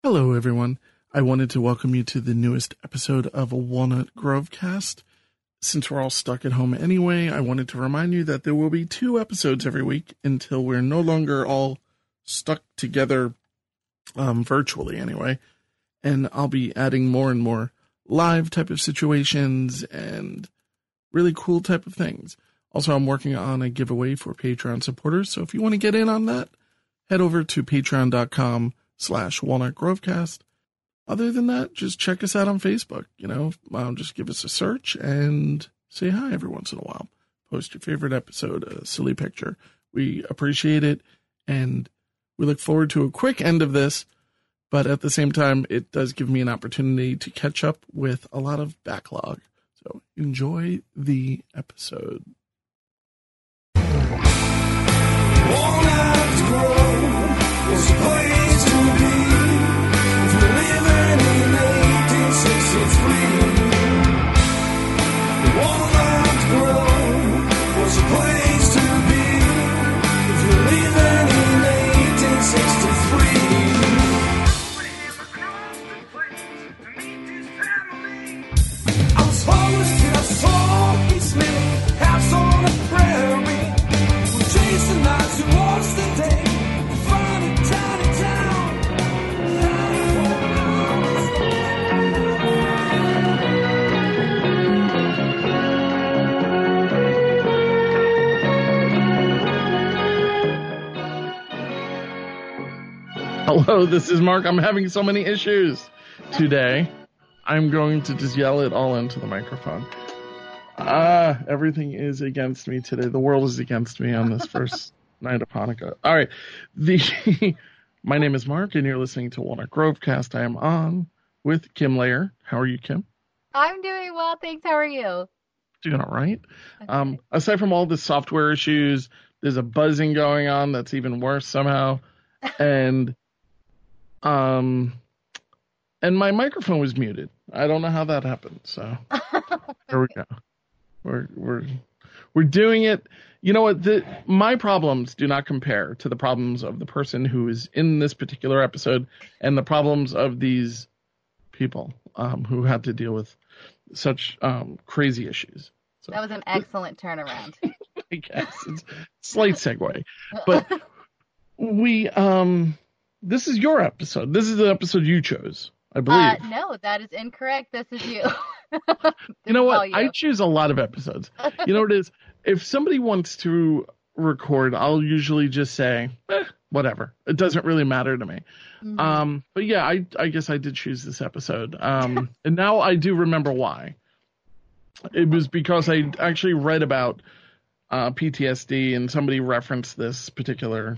Hello, everyone. I wanted to welcome you to the newest episode of a Walnut Grove cast. Since we're all stuck at home anyway, I wanted to remind you that there will be 2 episodes every week until we're no longer all stuck together, virtually anyway. And I'll be adding more and more live type of situations and really cool type of things. Also, I'm working on a giveaway for Patreon supporters, so if you want to get in on that, head over to patreon.com/WalnutGrovecast. Other than that, just check us out on Facebook. Just give us a search and say hi every once in a while. Post your favorite episode, a silly picture. We appreciate it, and we look forward to a quick end of this, but at the same time, it does give me an opportunity to catch up with a lot of backlog. So enjoy the episode. Walnut Grove was a place to be if you're living in 1863. Walnut Grove was a place to be if you're living in 1863. I was homeless till I saw his little house on a prairie. Chasing nights towards the day, find a tiny town. Hello, this is Mark. I'm having so many issues today. I'm going to just yell it all into the microphone. Everything is against me today. The world is against me on this first night of Hanukkah. All right. My name is Mark, and you're listening to Walnut Grovecast. I am on with Kim Layer. How are you, Kim? I'm doing well, thanks. How are you? Doing all right. Okay. Aside from all the software issues, there's a buzzing going on that's even worse somehow. And my microphone was muted. I don't know how that happened. So there we go. We're doing it. You know what? My problems do not compare to the problems of the person who is in this particular episode and the problems of these people who had to deal with such crazy issues. So, That was an excellent turnaround. I guess it's a slight segue, but this is your episode. This is the episode you chose, I believe. No, that is incorrect. This is you. You know what? You. I choose a lot of episodes. You know what it is? If somebody wants to record, I'll usually just say, whatever. It doesn't really matter to me. Mm-hmm. But yeah, I guess I did choose this episode. And now I do remember why. It was because I actually read about PTSD, and somebody referenced this particular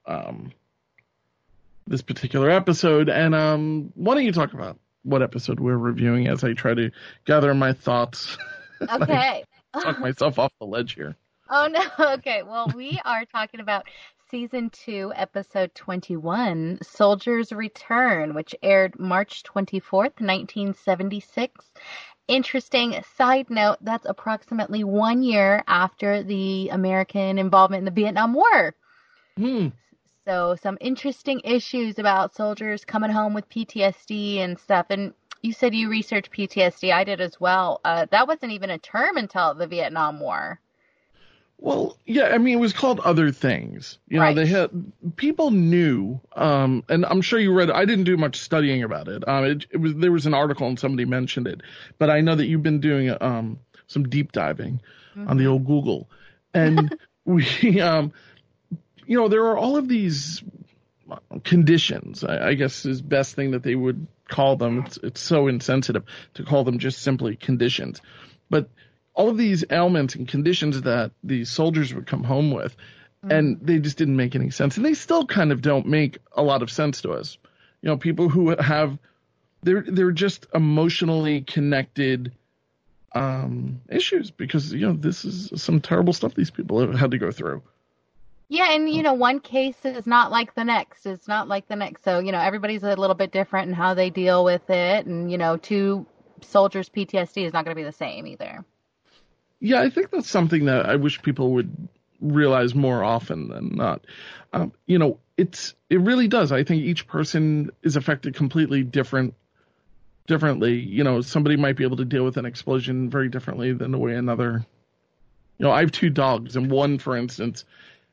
episode. And why don't you talk about what episode we're reviewing as I try to gather my thoughts? Okay. Talk myself off the ledge here. Oh, no. Okay. Well, we are talking about Season 2, Episode 21, Soldier's Return, which aired March 24th, 1976. Interesting side note, that's approximately 1 year after the American involvement in the Vietnam War. So some interesting issues about soldiers coming home with PTSD and stuff. And you said you researched PTSD. I did as well. That wasn't even a term until the Vietnam War. Well, yeah, I mean, it was called other things. Right. People knew, and I'm sure you read. I didn't do much studying about it. There was an article and somebody mentioned it, but I know that you've been doing some deep diving on the old Google, and we, there are all of these conditions, I guess is best thing that they would call them. It's so insensitive to call them just simply conditions, but all of these ailments and conditions that the soldiers would come home with, and they just didn't make any sense. And they still kind of don't make a lot of sense to us. People who have, they're just emotionally connected issues because, this is some terrible stuff these people have had to go through. Yeah, and, one case is not like the next. It's not like the next. So, everybody's a little bit different in how they deal with it. And, 2 soldiers' PTSD is not going to be the same either. Yeah, I think that's something that I wish people would realize more often than not. It really does. I think each person is affected completely differently. Somebody might be able to deal with an explosion very differently than the way another. I have 2 dogs, and one, for instance,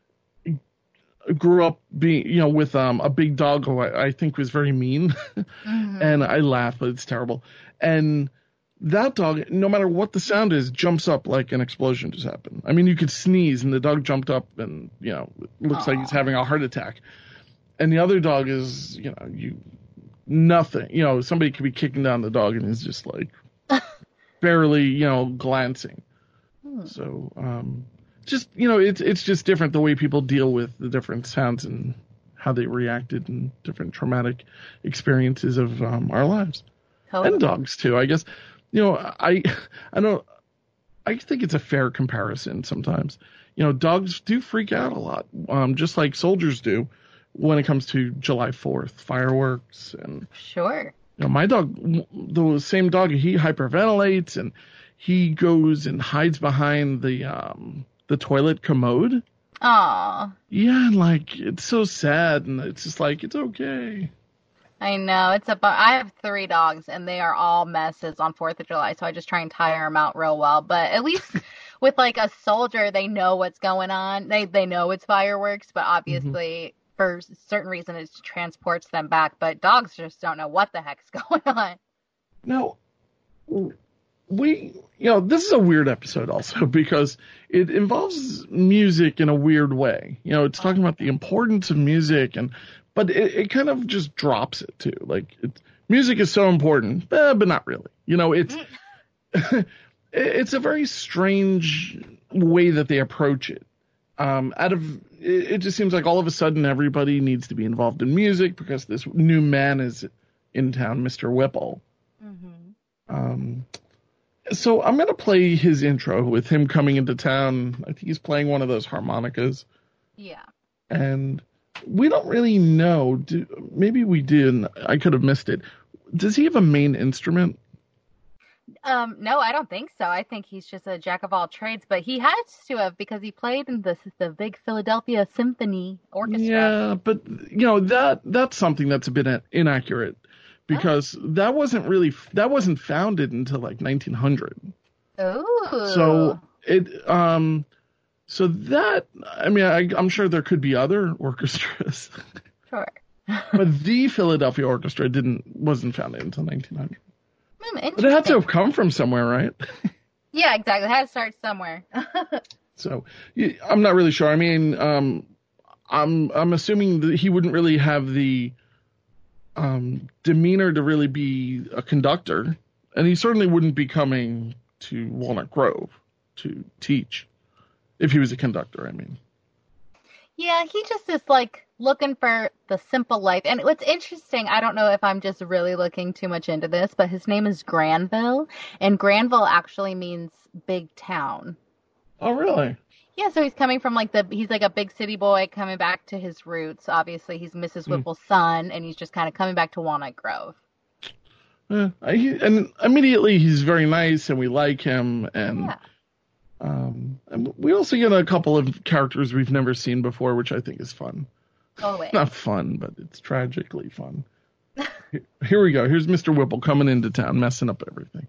grew up being, with a big dog who I think was very mean, and I laugh, but it's terrible. And that dog, no matter what the sound is, jumps up like an explosion just happened. I mean, you could sneeze, and the dog jumped up, and it looks like he's having a heart attack. And the other dog is, nothing. Somebody could be kicking down the dog, and he's just like barely, glancing. So, it's just different the way people deal with the different sounds and how they reacted in different traumatic experiences of our lives. Totally. And dogs too, I guess. I think it's a fair comparison sometimes. Dogs do freak out a lot, just like soldiers do when it comes to July 4th, fireworks. And sure. My dog, the same dog, he hyperventilates and he goes and hides behind the toilet commode. Aww. Yeah, and it's so sad, and it's just it's okay. I know. I have 3 dogs, and they are all messes on 4th of July, so I just try and tire them out real well. But at least with a soldier, they know what's going on. They know it's fireworks, but obviously for a certain reason it transports them back. But dogs just don't know what the heck's going on. Now, this is a weird episode also because it involves music in a weird way. It's talking about the importance of music, but it kind of just drops it too. Music is so important, but not really. It's a very strange way that they approach it. It just seems like all of a sudden everybody needs to be involved in music because this new man is in town, Mr. Whipple. So I'm going to play his intro with him coming into town. I think he's playing one of those harmonicas. Yeah. And we don't really know. Maybe we did, and I could have missed it. Does he have a main instrument? No, I don't think so. I think he's just a jack of all trades, but he has to have because he played in the big Philadelphia Symphony Orchestra. Yeah, but that's something that's a bit inaccurate. Because that wasn't founded until 1900. Oh. I'm sure there could be other orchestras. Sure. But the Philadelphia Orchestra wasn't founded until 1900. But it had to have come from somewhere, right? Yeah, exactly. It had to start somewhere. So I'm not really sure. I mean, I'm assuming that he wouldn't really have the demeanor to really be a conductor, and he certainly wouldn't be coming to Walnut Grove to teach if he was a conductor. I mean, yeah, he just is looking for the simple life. And what's interesting, I don't know if I'm just really looking too much into this, but his name is Granville, and Granville actually means big town. Oh, really? Yeah, so he's coming from he's a big city boy coming back to his roots. Obviously, he's Mrs. Whipple's son, and he's just kind of coming back to Walnut Grove. And immediately he's very nice, and we like him, and and we also get a couple of characters we've never seen before, which I think is fun. Always. Not fun, but it's tragically fun. Here we go. Here's Mr. Whipple coming into town, messing up everything.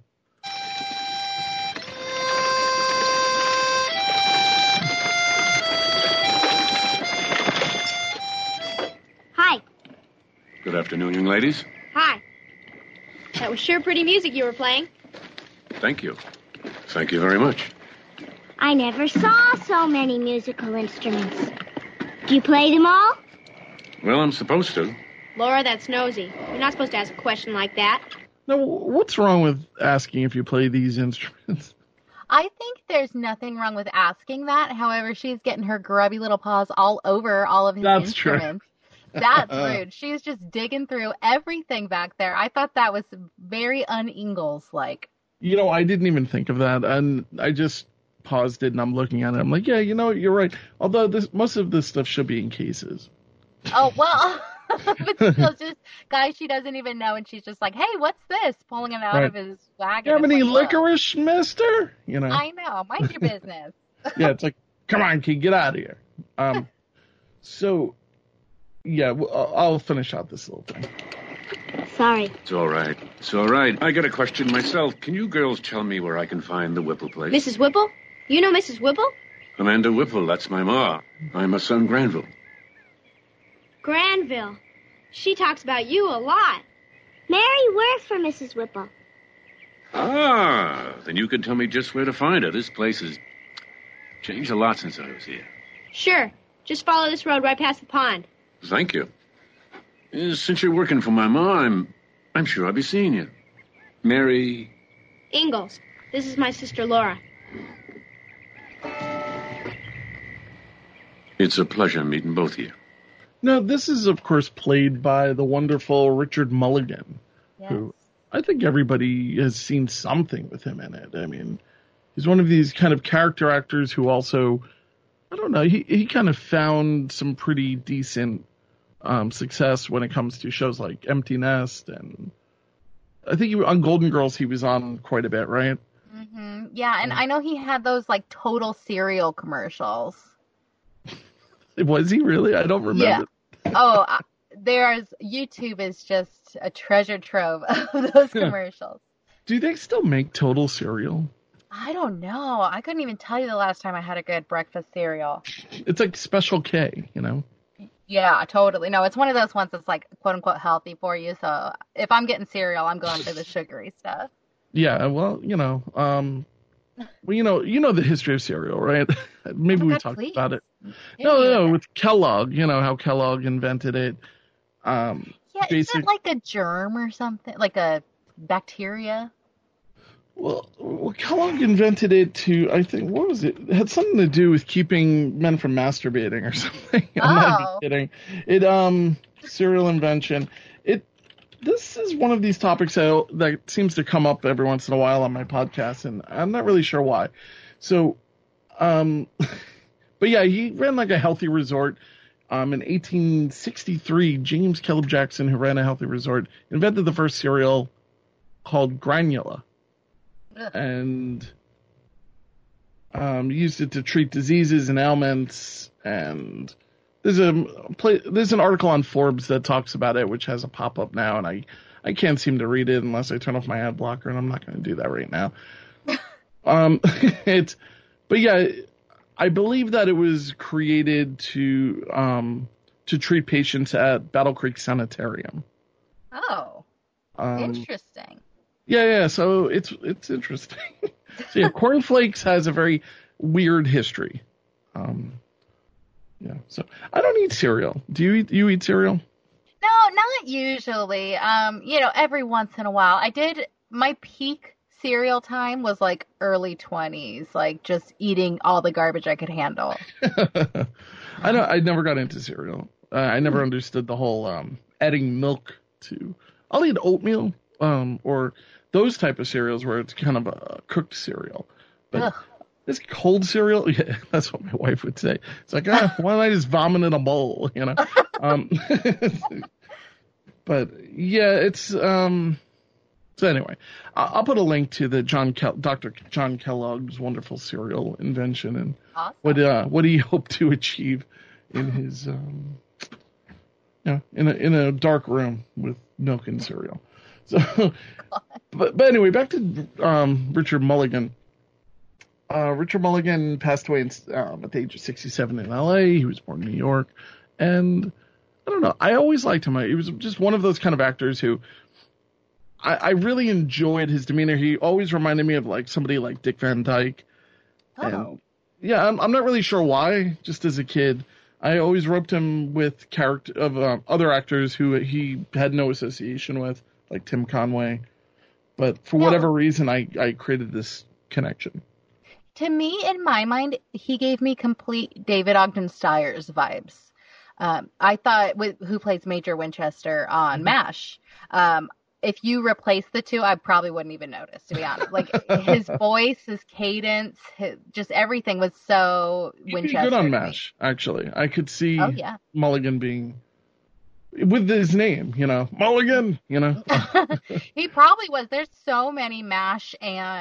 Good afternoon, young ladies. Hi. That was sure pretty music you were playing. Thank you. Thank you very much. I never saw so many musical instruments. Do you play them all? Well, I'm supposed to. Laura, that's nosy. You're not supposed to ask a question like that. Now, what's wrong with asking if you play these instruments? I think there's nothing wrong with asking that. However, she's getting her grubby little paws all over all of his instruments. True. That's rude. She was just digging through everything back there. I thought that was very un-Ingalls-like. I didn't even think of that, and I just paused it, and I'm looking at it. I'm like, yeah, you're right. Although most of this stuff should be in cases. Oh, well, but still just guys she doesn't even know, and she's just like, hey, what's this? Pulling it out of his wagon. You have any licorice, mister? I know. Mind your business. Yeah, it's like come on, kid, get out of here. So, yeah, I'll finish out this little thing. Sorry. It's all right. It's all right. I got a question myself. Can you girls tell me where I can find the Whipple place? Mrs. Whipple? You know Mrs. Whipple? Amanda Whipple, that's my ma. I'm her son, Granville. Granville. She talks about you a lot. Mary works for Mrs. Whipple. Ah, then you can tell me just where to find her. This place has changed a lot since I was here. Sure. Just follow this road right past the pond. Thank you. Since you're working for my ma, I'm sure I'll be seeing you. Mary... Ingalls. This is my sister Laura. It's a pleasure meeting both of you. Now, this is, of course, played by the wonderful Richard Mulligan, who I think everybody has seen something with him in it. I mean, he's one of these kind of character actors who also, I don't know, he kind of found some pretty decent success when it comes to shows like Empty Nest, and I think on Golden Girls he was on quite a bit, right? Mm-hmm. Yeah, and I know he had those like Total Cereal commercials. Was he really? I don't remember. Yeah. Oh, YouTube is just a treasure trove of those commercials. Do they still make Total Cereal? I don't know. I couldn't even tell you the last time I had a good breakfast cereal. It's like Special K, you know? Yeah, totally. No, it's one of those ones that's like quote unquote healthy for you. So if I'm getting cereal, I'm going for the sugary stuff. Yeah, well, you know, the history of cereal, right? Maybe we talked about it. No, with Kellogg, you know how Kellogg invented it. Yeah, is it like a germ or something, like a bacteria? Well, Kellogg invented it to, I think, what was it? It had something to do with keeping men from masturbating or something. I'm not even kidding. Cereal invention. This is one of these topics that seems to come up every once in a while on my podcast, and I'm not really sure why. So, but yeah, he ran like a healthy resort. In 1863, James Caleb Jackson, who ran a healthy resort, invented the first cereal called Granula. And used it to treat diseases and ailments. And there's an article on Forbes that talks about it, which has a pop-up now, and I can't seem to read it unless I turn off my ad blocker, and I'm not going to do that right now. But yeah, I believe that it was created to treat patients at Battle Creek Sanitarium. Oh, interesting. Yeah. So it's interesting. So yeah, Corn Flakes has a very weird history. Yeah. So I don't eat cereal. Do you eat cereal? No, not usually. Every once in a while. My peak cereal time was like early 20s, like just eating all the garbage I could handle. I never got into cereal. I never understood the whole adding milk to. I'll eat oatmeal or those type of cereals where it's kind of a cooked cereal. But this cold cereal, yeah, that's what my wife would say. It's like, why don't I just vomit in a bowl, you know? But yeah, it's so anyway, I'll put a link to the Dr. John Kellogg's wonderful cereal invention and awesome. What he hoped to achieve in his in a dark room with milk and cereal. So, but anyway, back to Richard Mulligan. Richard Mulligan passed away at the age of 67 in L.A. He was born in New York, and I don't know. I always liked him. He was just one of those kind of actors who I really enjoyed his demeanor. He always reminded me of like somebody like Dick Van Dyke. Oh. And, yeah, I'm not really sure why. Just as a kid, I always roped him with character of other actors who he had no association with, like Tim Conway. But for whatever reason, I created this connection. To me, in my mind, he gave me complete David Ogden Stiers vibes. I thought who plays Major Winchester on MASH. If you replace the two, I probably wouldn't even notice, to be honest. Like his voice, his cadence, just everything was so Winchester. He'd be good on MASH, actually. I could see Mulligan being with his name, Mulligan, He probably was. There's so many MASH and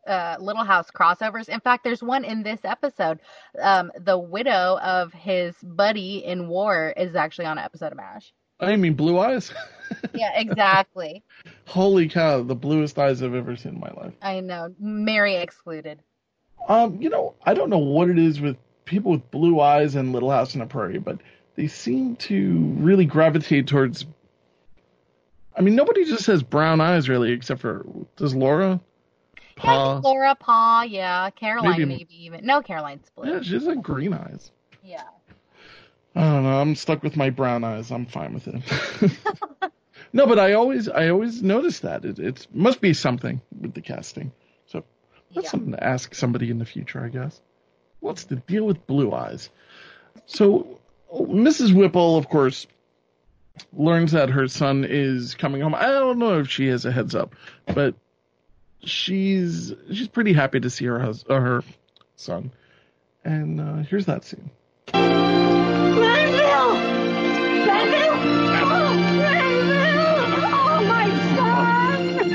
Little House crossovers. In fact, there's one in this episode. The widow of his buddy in war is actually on an episode of MASH. I mean, Blue Eyes? Yeah, exactly. Holy cow, the bluest eyes I've ever seen in my life. I know. Mary excluded. I don't know what it is with people with blue eyes and Little House on the Prairie, but they seem to really gravitate towards... I mean, nobody just has brown eyes, really, except for... Does Laura? Yeah, Laura, Pa, yeah. Caroline, maybe even. No, Caroline's blue. Yeah, she's like green eyes. Yeah. I don't know. I'm stuck with my brown eyes. I'm fine with it. No, but I always notice that. It must be something with the casting. So that's something to ask somebody in the future, I guess. What's the deal with blue eyes? So Mrs. Whipple, of course, learns that her son is coming home. I don't know if she has a heads up, but she's pretty happy to see her son. And here's that scene. Granville! Granville! Oh, Granville! Oh, my son!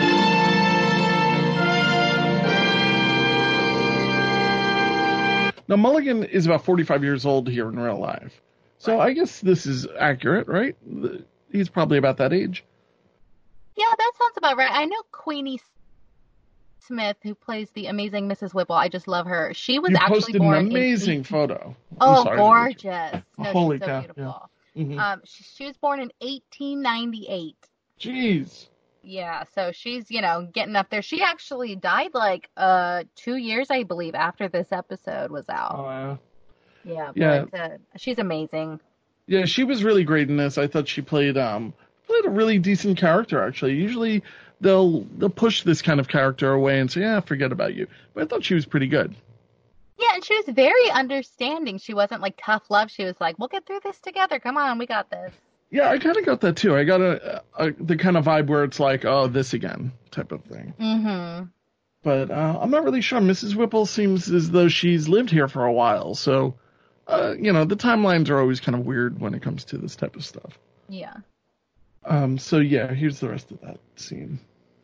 Now, Mulligan is about 45 years old here in real life. So I guess this is accurate, right? He's probably about that age. Yeah, that sounds about right. I know Queenie Smith, who plays the amazing Mrs. Whipple. I just love her. She was actually posted born an amazing photo. Oh, gorgeous. No, Holy she's so cow, beautiful. yeah. Mm-hmm. She was born in 1898. Jeez. Yeah, so she's, getting up there. She actually died 2 years, I believe, after this episode was out. Oh, yeah. Yeah. But she's amazing. Yeah, she was really great in this. I thought she played a really decent character, actually. Usually they'll push this kind of character away and say, yeah, forget about you. But I thought she was pretty good. Yeah, and she was very understanding. She wasn't like tough love. She was like, we'll get through this together. Come on, we got this. Yeah, I kind of got that too. I got the kind of vibe where it's like, oh, this again type of thing. Mm-hmm. But I'm not really sure. Mrs. Whipple seems as though she's lived here for a while. So, the timelines are always kind of weird when it comes to this type of stuff. Yeah. So, yeah, here's the rest of that scene.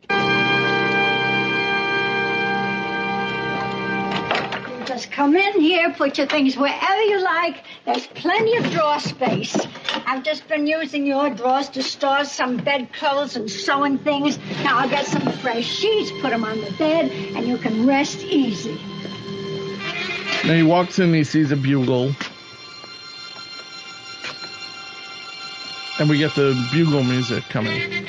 Just come in here, put your things wherever you like. There's plenty of drawer space. I've just been using your drawers to store some bedclothes and sewing things. Now I'll get some fresh sheets, put them on the bed, and you can rest easy. Now he walks in, he sees a bugle. And we get the bugle music coming.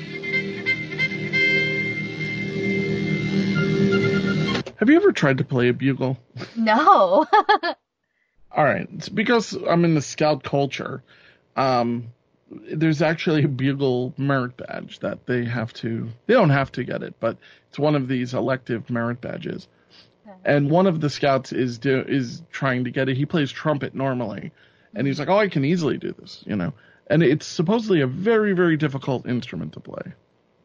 Have you ever tried to play a bugle? No. All right. It's because I'm in the scout culture. There's actually a bugle merit badge that they don't have to get it, but it's one of these elective merit badges. And one of the scouts is trying to get it. He plays trumpet normally. And he's like, oh, I can easily do this, And it's supposedly a very, very difficult instrument to play.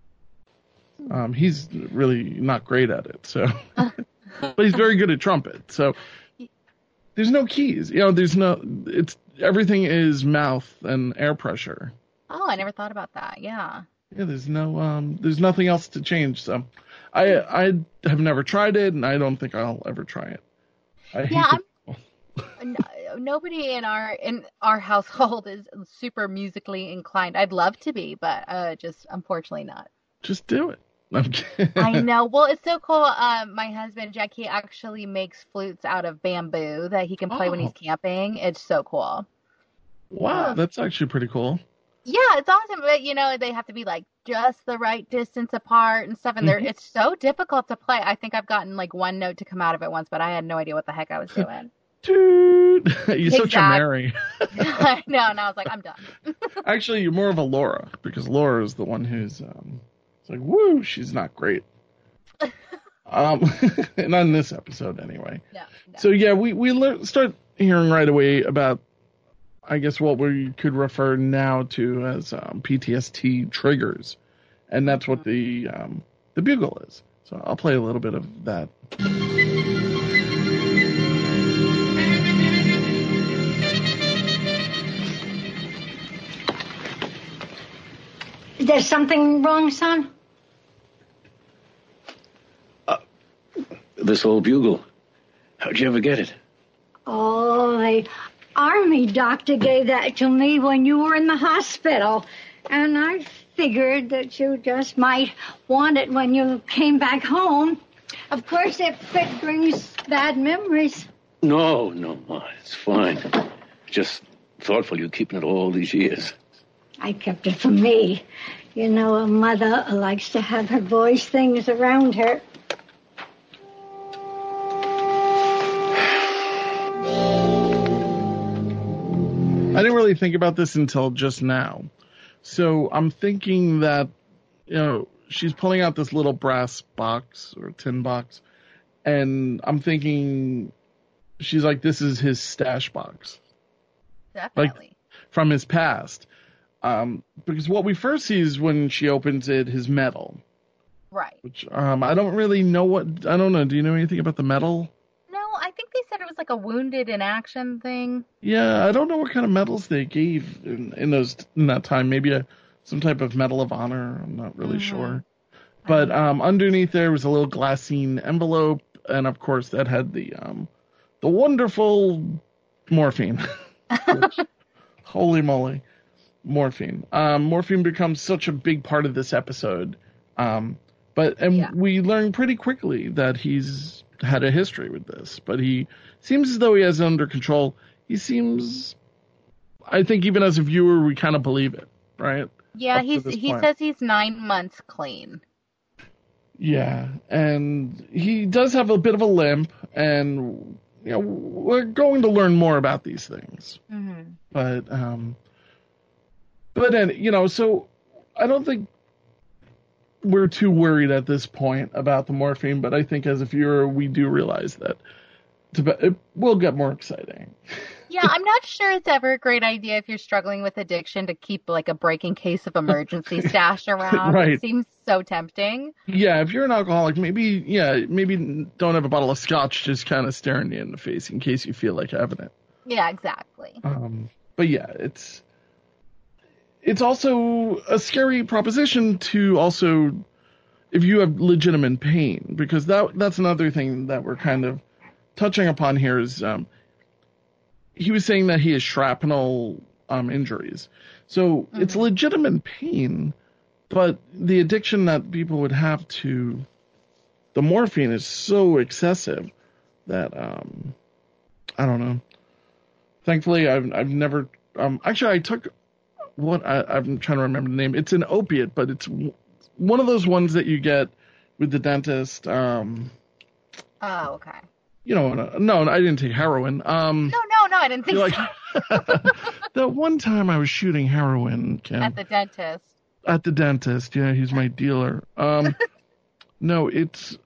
He's really not great at it, so. But he's very good at trumpet, so. There's no keys, everything is mouth and air pressure. Oh, I never thought about that. Yeah. Yeah, there's nothing else to change. So, I have never tried it, and I don't think I'll ever try it. Nobody in our household is super musically inclined. I'd love to be, but just unfortunately not. Just do it. I know. Well, it's so cool. My husband, Jack, he actually makes flutes out of bamboo that he can play when he's camping. It's so cool. Wow, that's actually pretty cool. Yeah, it's awesome. But, they have to be just the right distance apart and stuff. And it's so difficult to play. I think I've gotten one note to come out of it once, but I had no idea what the heck I was doing. Dude, you're such a Mary. I know, and I was like, I'm done. Actually, you're more of a Laura, because Laura is the one who's it's like, woo, she's not great. Not in this episode, anyway. No. So, yeah, we start hearing right away about, I guess, what we could refer now to as PTSD triggers. And that's what the bugle is. So I'll play a little bit of that. Is there something wrong, son? This old bugle. How'd you ever get it? Oh, the army doctor gave that to me when you were in the hospital. And I figured that you just might want it when you came back home. Of course, if it brings bad memories. No, Ma, it's fine. Just thoughtful you keeping it all these years. I kept it for me. You know, a mother likes to have her boys' things around her. I didn't really think about this until just now. So I'm thinking that, she's pulling out this little brass box or tin box, and I'm thinking she's like, this is his stash box. Definitely. Like, from his past. Because what we first see is when she opens it, his medal. Right. Which, I don't really know I don't know. Do you know anything about the medal? No, I think they said it was like a wounded in action thing. Yeah, I don't know what kind of medals they gave in that time. Maybe some type of medal of honor. I'm not really sure. But underneath there was a little glassine envelope, and of course that had the wonderful morphine. Which, holy moly, morphine! Morphine becomes such a big part of this episode. We learn pretty quickly that he's had a history with this, but he seems as though he has it under control. He seems, I think even as a viewer, we kind of believe it, right? Yeah, he says he's 9 months clean. Yeah, and he does have a bit of a limp, and we're going to learn more about these things. Mm-hmm. But then, so I don't think we're too worried at this point about the morphine, but I think as a viewer, we do realize that it will get more exciting. Yeah, I'm not sure it's ever a great idea if you're struggling with addiction to keep like a break in case of emergency stash around. Right. It seems so tempting. Yeah, if you're an alcoholic, maybe don't have a bottle of scotch just kind of staring you in the face in case you feel like having it. Yeah, exactly. But yeah, it's also a scary proposition to also, if you have legitimate pain, because that's another thing that we're kind of touching upon here is, he was saying that he has shrapnel injuries. So it's legitimate pain, but the addiction that people would have to the morphine is so excessive that, I don't know. Thankfully, I've never, actually I took I'm trying to remember the name. It's an opiate, but it's one of those ones that you get with the dentist. Oh, okay. No, I didn't take heroin. No, I didn't think so. That one time I was shooting heroin, Kim. At the dentist. At the dentist, yeah, he's my dealer. No, it's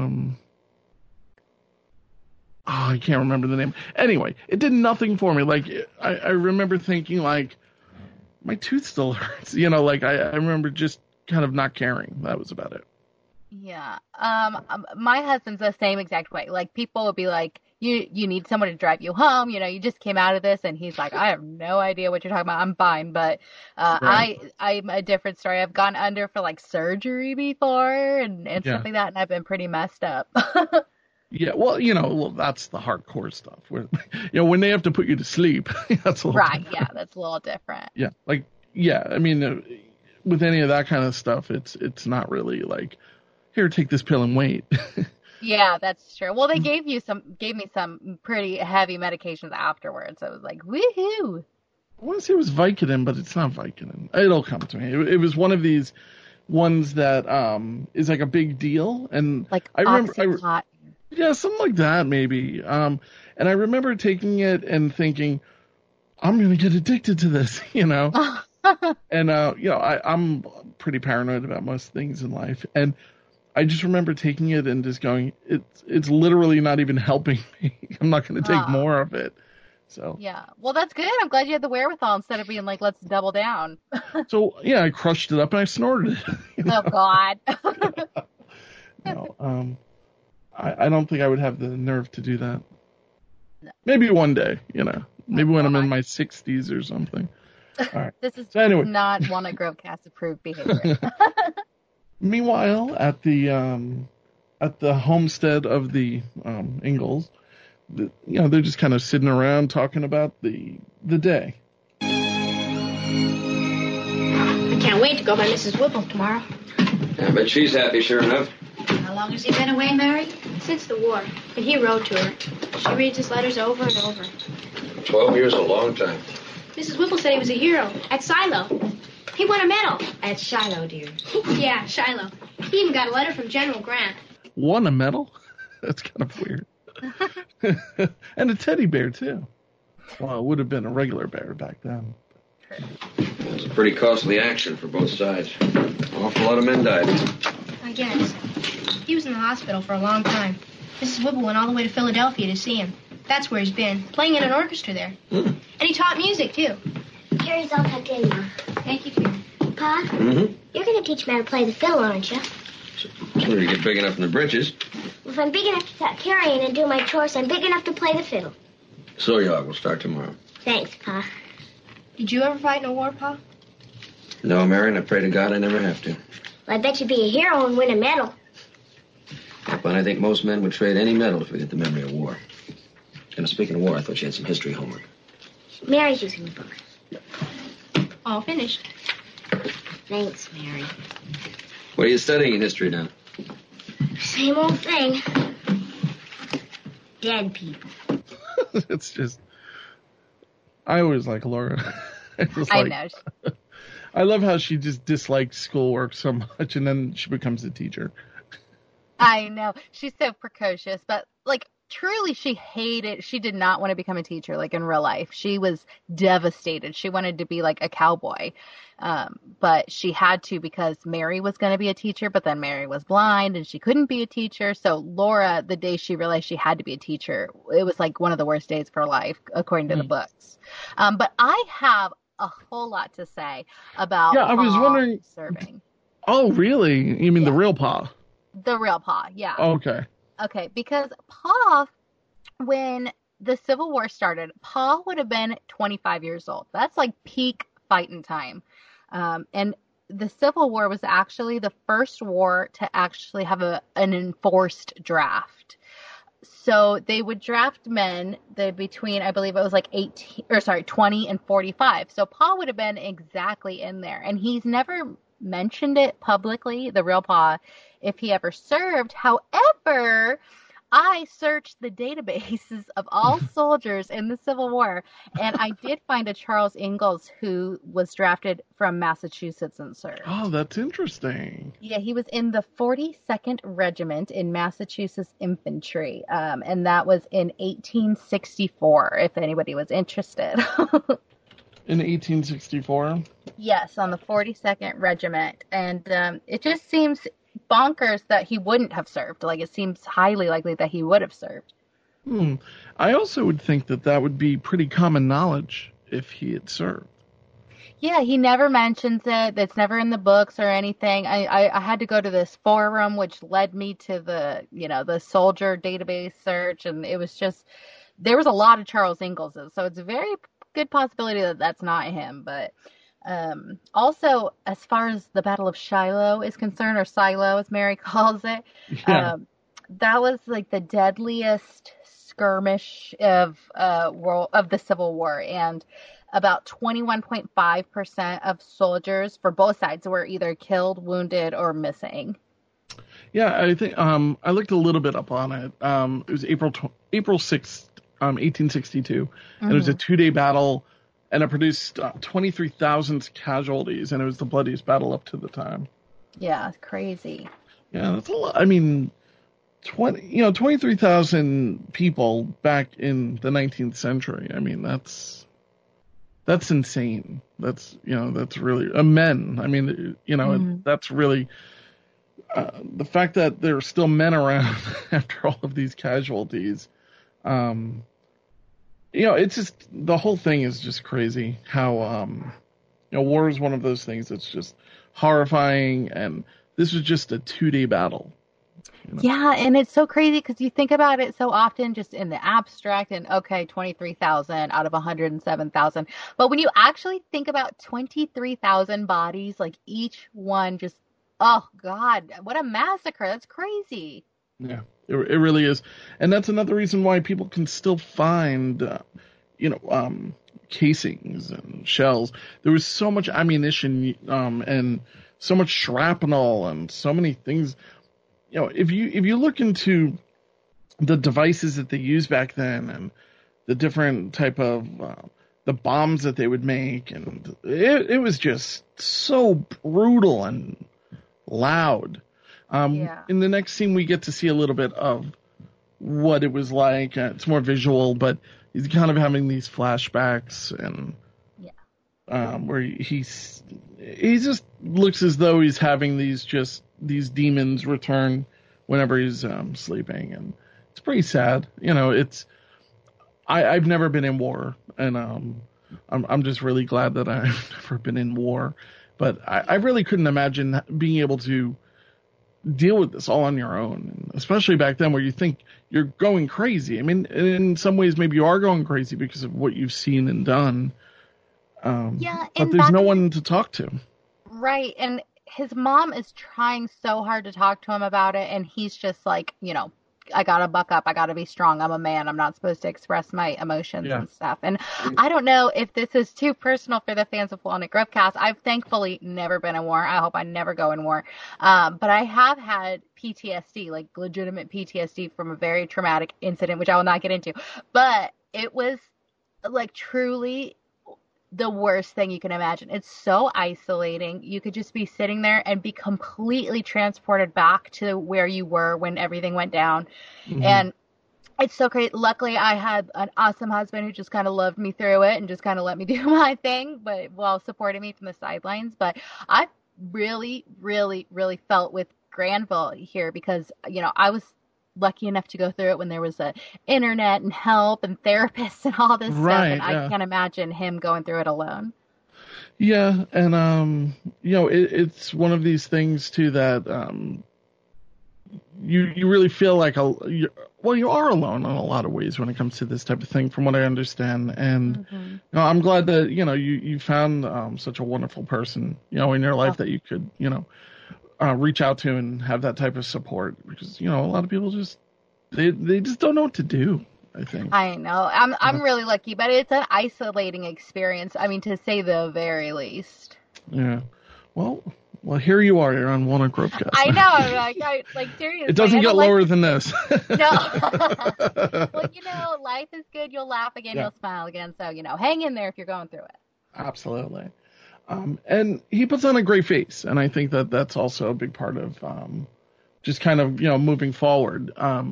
I can't remember the name. Anyway, it did nothing for me. Like I remember thinking like, my tooth still hurts. I remember just kind of not caring. That was about it. Yeah. My husband's the same exact way. Like, people would be like, you need someone to drive you home. You just came out of this. And he's like, I have no idea what you're talking about. I'm fine. But right. I'm a different story. I've gone under for, like, surgery before and stuff like that. And I've been pretty messed up. Yeah, well, that's the hardcore stuff. Where, when they have to put you to sleep, that's a little right. different. Yeah, that's a little different. Yeah, I mean, with any of that kind of stuff, it's not really like, here, take this pill and wait. Yeah, that's true. Well, they gave me some pretty heavy medications afterwards. I was like, woohoo! I want to say it was Vicodin, but it's not Vicodin. It'll come to me. It was one of these ones that is like a big deal, and like I remember. Oxycontin. Yeah, something like that, maybe. And I remember taking it and thinking, I'm going to get addicted to this, And, I'm pretty paranoid about most things in life. And I just remember taking it and just going, it's literally not even helping me. I'm not going to take more of it. So yeah. Well, that's good. I'm glad you had the wherewithal instead of being like, let's double down. So, yeah, I crushed it up and I snorted it. Oh, God. No, I don't think I would have the nerve to do that. No. Maybe one day, maybe when I'm in my 60s or something. All right. This is anyway. Not Walnut Grove Cast approved behavior. Meanwhile, at the at the homestead of the Ingalls. They're just kind of sitting around talking about the day. I can't wait to go by Mrs. Whipple tomorrow. Yeah, but she's happy, sure enough. How long has he been away, Mary? Since the war. And he wrote to her. She reads his letters over and over. 12 years is a long time. Mrs. Whipple said he was a hero at Shiloh. He won a medal. At Shiloh, dear. Yeah, Shiloh. He even got a letter from General Grant. Won a medal? That's kind of weird. And a teddy bear, too. Well, it would have been a regular bear back then. It's a pretty costly action for both sides. An awful lot of men died. I guess. He was in the hospital for a long time. Mrs. Whipple went all the way to Philadelphia to see him. That's where he's been, playing in an orchestra there. And he taught music, too. Carrie's all tucked in, Ma. Thank you, Carrie. Pa, Mm-hmm. you're going to teach me how to play the fiddle, aren't you? So you get big enough in the britches. If I'm big enough to stop carrying and do my chores, I'm big enough to play the fiddle. So, Yog, we'll start tomorrow. Thanks, Pa. Did you ever fight in a war, Pa? No, Mary, and I pray to God I never have to. Well, I bet you'd be a hero and win a medal. But I think most men would trade any medal to forget the memory of war. And speaking of war, I thought you had some history homework. Mary's using the book. All finished. Thanks, Mary. What are you studying in history now? Same old thing. Dead people. It's just... I always like Laura. I know. I love how she just disliked schoolwork so much, and then she becomes a teacher. I know. She's so precocious, but truly she did not want to become a teacher in real life. She was devastated. She wanted to be a cowboy. But she had to because Mary was going to be a teacher, but then Mary was blind and she couldn't be a teacher. So Laura, the day she realized she had to be a teacher, it was one of the worst days of her life, according to the books. But I have a whole lot to say about I was wondering serving. Oh, really? You mean the real Pa? The real Pa, yeah. Okay. Okay, because Pa, when the Civil War started, Pa would have been 25 years old. That's peak fighting time. And the Civil War was actually the first war to actually have an enforced draft. So they would draft men between, I believe it was 20 and 45. So Pa would have been exactly in there. And he's never mentioned it publicly, the real Pa, if he ever served. However, I searched the databases of all soldiers in the Civil War, and I did find a Charles Ingalls who was drafted from Massachusetts and served. Oh, that's interesting. Yeah, he was in the 42nd Regiment in Massachusetts Infantry, and that was in 1864, if anybody was interested. In 1864? Yes, on the 42nd Regiment, and it just seems bonkers that he wouldn't have served. It seems highly likely that he would have served. I also would think that would be pretty common knowledge if he had served. Yeah, he never mentions it. It's never in the books or anything. I had to go to this forum, which led me to the soldier database search, and it was just, there was a lot of Charles Ingalls, so it's a very good possibility that that's not him, but also, as far as the Battle of Shiloh is concerned, or Silo as Mary calls it, that was the deadliest skirmish of the Civil War, and about 21.5% of soldiers for both sides were either killed, wounded, or missing. Yeah, I think I looked a little bit up on it. It was April 6th, 1862, and it was a 2-day battle. And it produced 23,000 casualties, and it was the bloodiest battle up to the time. Yeah, crazy. Yeah, that's a lot. I mean, 23,000 people back in the 19th century. I mean, that's insane. That's really men. I mean, that's really the fact that there are still men around after all of these casualties. It's just, the whole thing is just crazy how, war is one of those things that's just horrifying, and this was just a 2-day battle. Yeah, and it's so crazy because you think about it so often just in the abstract, and 23,000 out of 107,000. But when you actually think about 23,000 bodies, each one just, oh God, what a massacre. That's crazy. Yeah, it really is. And that's another reason why people can still find, casings and shells. There was so much ammunition, and so much shrapnel and so many things. If you look into the devices that they used back then and the different type of the bombs that they would make, and it was just so brutal and loud. In the next scene, we get to see a little bit of what it was like. It's more visual, but he's kind of having these flashbacks, and where he just looks as though he's having these demons return whenever he's sleeping, and it's pretty sad. I've never been in war, and I'm just really glad that I've never been in war, but I really couldn't imagine being able to deal with this all on your own, and especially back then where you think you're going crazy. I mean, in some ways maybe you are going crazy because of what you've seen and done. But there's no one to talk to. Right, and his mom is trying so hard to talk to him about it, and he's just like, I gotta buck up. I gotta be strong. I'm a man. I'm not supposed to express my emotions and stuff. And I don't know if this is too personal for the fans of Walnut Grove cast. I've thankfully never been in war. I hope I never go in war. But I have had PTSD, like legitimate PTSD from a very traumatic incident, which I will not get into. But it was like truly the worst thing you can imagine. It's so isolating. You could just be sitting there and be completely transported back to where you were when everything went down. Mm-hmm. And it's so great. Luckily, I had an awesome husband who just kind of loved me through it and just kind of let me do my thing, but while supporting me from the sidelines. But I really, really, really felt with Granville here because, I was lucky enough to go through it when there was internet and help and therapists and all this stuff. And I can't imagine him going through it alone. Yeah. And, it's one of these things too that, you really feel like you are alone in a lot of ways when it comes to this type of thing, from what I understand. And I'm glad that you found such a wonderful person in your life that you could reach out to and have that type of support, because a lot of people just they just don't know what to do. I think I know I'm really lucky, but it's an isolating experience. I mean, to say the very least. Yeah. Well, here you are. You're on Walnut Grove Cast. I know. Like seriously. It doesn't get lower than this. No. Well, life is good. You'll laugh again. You'll smile again. So, hang in there if you're going through it. Absolutely. And he puts on a great face. And I think that that's also a big part of just kind of, moving forward.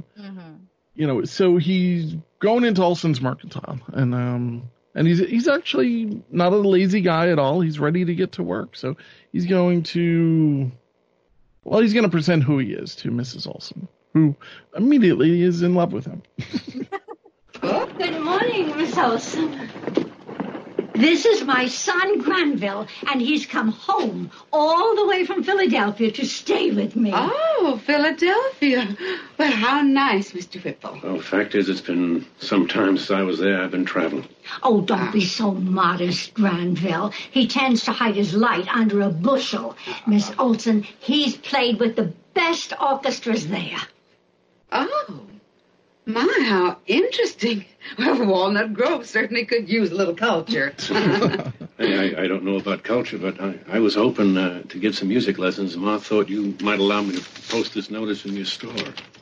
So he's going into Olson's Mercantile. And he's actually not a lazy guy at all. He's ready to get to work. So he's going to present who he is to Mrs. Olson, who immediately is in love with him. Good morning, Miss Olson. This is my son, Granville, and he's come home all the way from Philadelphia to stay with me. Oh, Philadelphia. Well, how nice, Mr. Whipple. Well, the fact is, it's been some time since I was there. I've been traveling. Oh, don't be so modest, Granville. He tends to hide his light under a bushel. Miss Olson, he's played with the best orchestras there. Oh. My, how interesting. Well, Walnut Grove certainly could use a little culture. I don't know about culture, but I was hoping to get some music lessons. Ma thought you might allow me to post this notice in your store.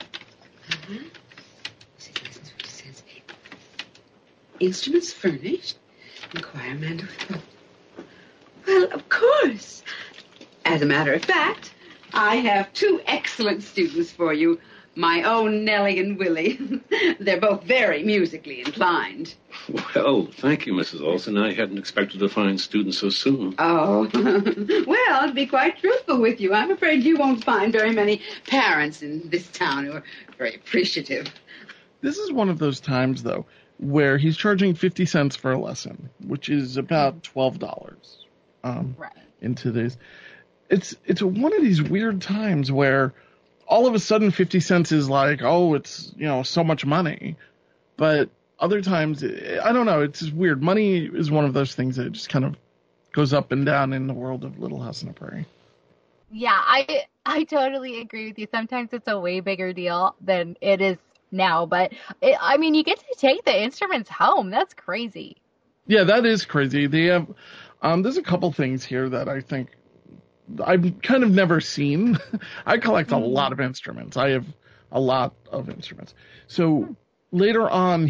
Music lessons 50 cents. Instruments furnished. Inquire Amanda Whipple. Well, of course. As a matter of fact, I have 2 excellent students for you. My own Nellie and Willie. They're both very musically inclined. Well, thank you, Mrs. Olson. I hadn't expected to find students so soon. Oh, well, to be quite truthful with you, I'm afraid you won't find very many parents in this town who are very appreciative. This is one of those times, though, where he's charging 50 cents for a lesson, which is about $12 in today's. It's one of these weird times where all of a sudden 50 cents is like, oh, it's, so much money. But other times, I don't know, it's just weird. Money is one of those things that just kind of goes up and down in the world of Little House on the Prairie. Yeah, I totally agree with you. Sometimes it's a way bigger deal than it is now, but I mean, you get to take the instruments home. That's crazy. Yeah, that is crazy. They have, there's a couple things here that I think I've kind of never seen. I collect a lot of instruments. I have a lot of instruments. So later on,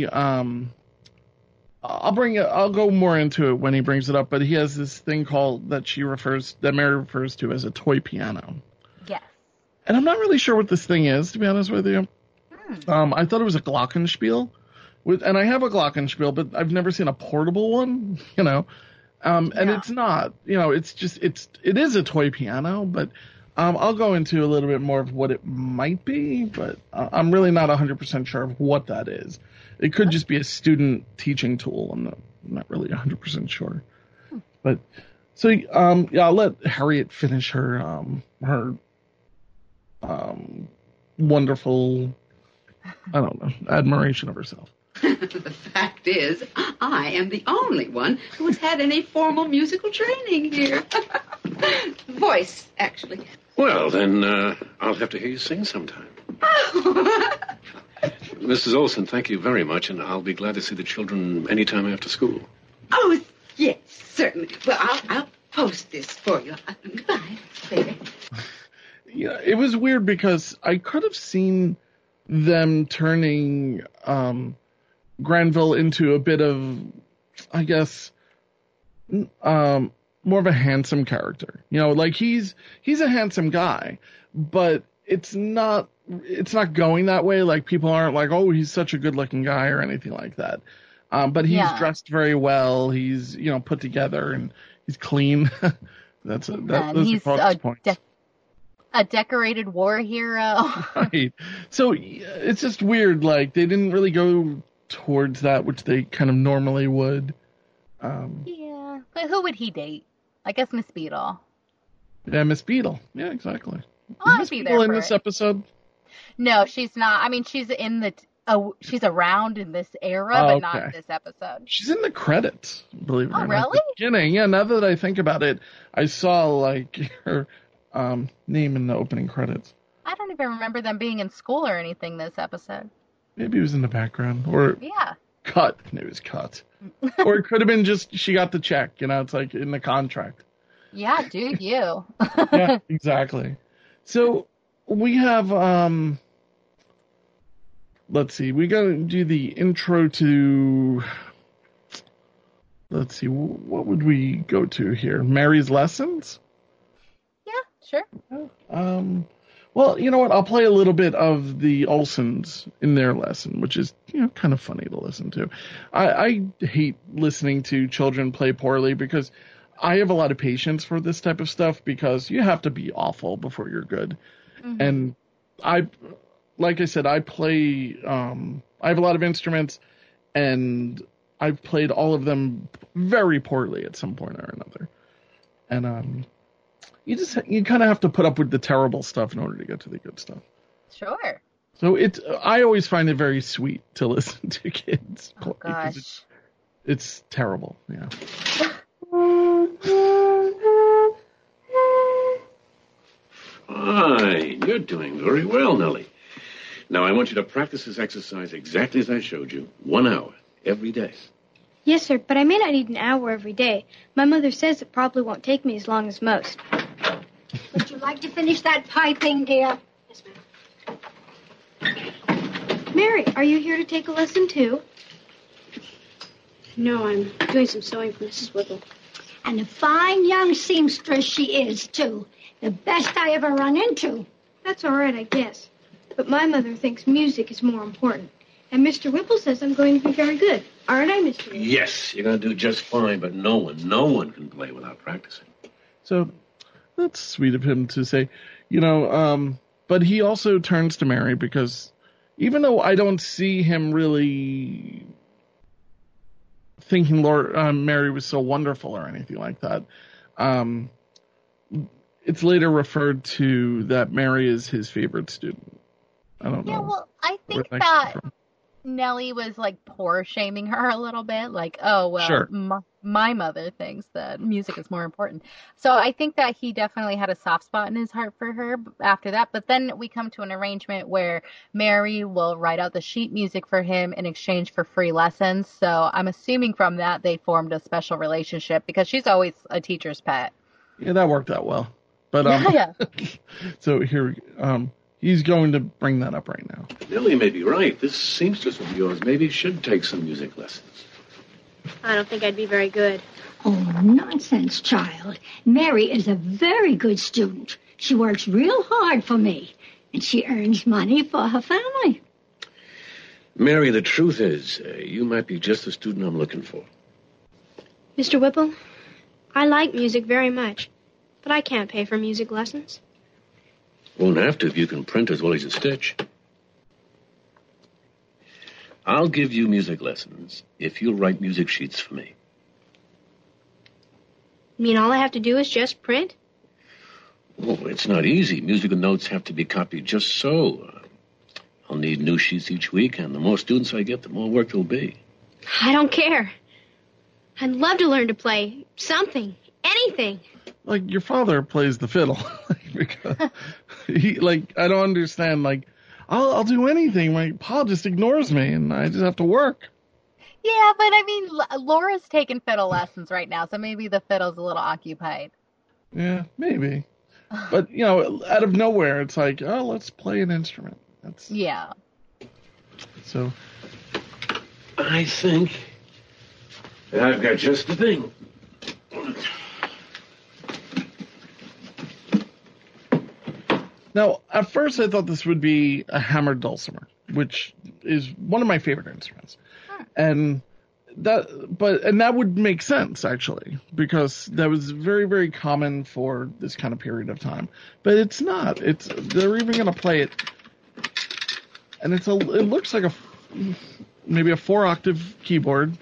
I'll go more into it when he brings it up, but he has this thing called that Mary refers to as a toy piano. Yes. And I'm not really sure what this thing is, to be honest with you. I thought it was a glockenspiel. And I have a glockenspiel, but I've never seen a portable one, and it's not, it is a toy piano, but I'll go into a little bit more of what it might be, but I'm really not 100% sure of what that is. It could just be a student teaching tool. I'm not really 100% sure. But so I'll let Harriet finish her wonderful, I don't know, admiration of herself. The fact is, I am the only one who has had any formal musical training here. Voice, actually. Well, then I'll have to hear you sing sometime. Mrs. Olson, thank you very much, and I'll be glad to see the children anytime after school. Oh, yes, certainly. Well, I'll post this for you. Goodbye, baby. Yeah, it was weird because I could have seen them turning Granville into a bit of, I guess, more of a handsome character. Like he's a handsome guy, but it's not going that way. Like people aren't like, oh, he's such a good looking guy or anything like that. But he's dressed very well. He's, put together and he's clean. Those are points. A decorated war hero. Right. So it's just weird. Like they didn't really go towards that, which they kind of normally would. Yeah. But who would he date? I guess Miss Beadle. Yeah, Miss Beadle. Yeah, exactly. I'd be there in for this it. episode? No, she's not. I mean, she's she's around in this era, but not in this episode. She's in the credits, believe it or not. Really? At the beginning, yeah. Now that I think about it, I saw like her name in the opening credits. I don't even remember them being in school or anything this episode. Maybe it was in the background, or cut. It was cut, or it could have been just she got the check. It's like in the contract. Yeah, dude, you. Yeah, exactly. So we have let's see, we got to do the intro to. Let's see, what would we go to here? Mary's lessons. Yeah, sure. Well, you know what? I'll play a little bit of the Olsons in their lesson, which is, kind of funny to listen to. I hate listening to children play poorly because I have a lot of patience for this type of stuff because you have to be awful before you're good. Mm-hmm. And like I said, I play, I have a lot of instruments and I've played all of them very poorly at some point or another. And, you kind of have to put up with the terrible stuff in order to get to the good stuff. Sure. So I always find it very sweet to listen to kids play. Oh, gosh. It's terrible. Yeah. Fine. You're doing very well, Nellie. Now, I want you to practice this exercise exactly as I showed you. 1 hour every day. Yes, sir, but I may not need an hour every day. My mother says it probably won't take me as long as most. Would you like to finish that piping, dear? Yes, ma'am. Mary, are you here to take a lesson, too? No, I'm doing some sewing for Mrs. Whipple. And a fine young seamstress she is, too. The best I ever run into. That's all right, I guess. But my mother thinks music is more important. And Mr. Whipple says I'm going to be very good. Aren't I, Mr. Whipple? Yes, you're going to do just fine, but no one can play without practicing. So that's sweet of him to say, but he also turns to Mary because even though I don't see him really thinking Mary was so wonderful or anything like that, it's later referred to that Mary is his favorite student. I don't know. Yeah, well, I think that Nellie was like poor shaming her a little bit. Like, oh, well, sure. my mother thinks that music is more important. So I think that he definitely had a soft spot in his heart for her after that. But then we come to an arrangement where Mary will write out the sheet music for him in exchange for free lessons. So I'm assuming from that they formed a special relationship because she's always a teacher's pet. Yeah, that worked out well. But Yeah. so here, he's going to bring that up right now. Nellie may be right. This seamstress of yours maybe should take some music lessons. I don't think I'd be very good. Oh, nonsense, child. Mary is a very good student. She works real hard for me, and she earns money for her family. Mary, the truth is, you might be just the student I'm looking for. Mr. Whipple, I like music very much, but I can't pay for music lessons. Won't have to if you can print as well as you stitch. I'll give you music lessons if you'll write music sheets for me. You mean all I have to do is just print? Oh, it's not easy. Musical notes have to be copied just so. I'll need new sheets each week, and the more students I get, the more work there'll be. I don't care. I'd love to learn to play something, anything. Like, your father plays the fiddle. Because I don't understand, I'll do anything. My pa just ignores me, and I just have to work. Yeah, but I mean, Laura's taking fiddle lessons right now, so maybe the fiddle's a little occupied. Yeah, maybe. But, out of nowhere, it's like, oh, let's play an instrument. Yeah. So. I think that I've got just the thing. Now, at first I thought this would be a hammered dulcimer, which is one of my favorite instruments. And that would make sense, actually, because that was very, very common for this kind of period of time. But it's not. They're even going to play it, and it looks like maybe a 4-octave keyboard.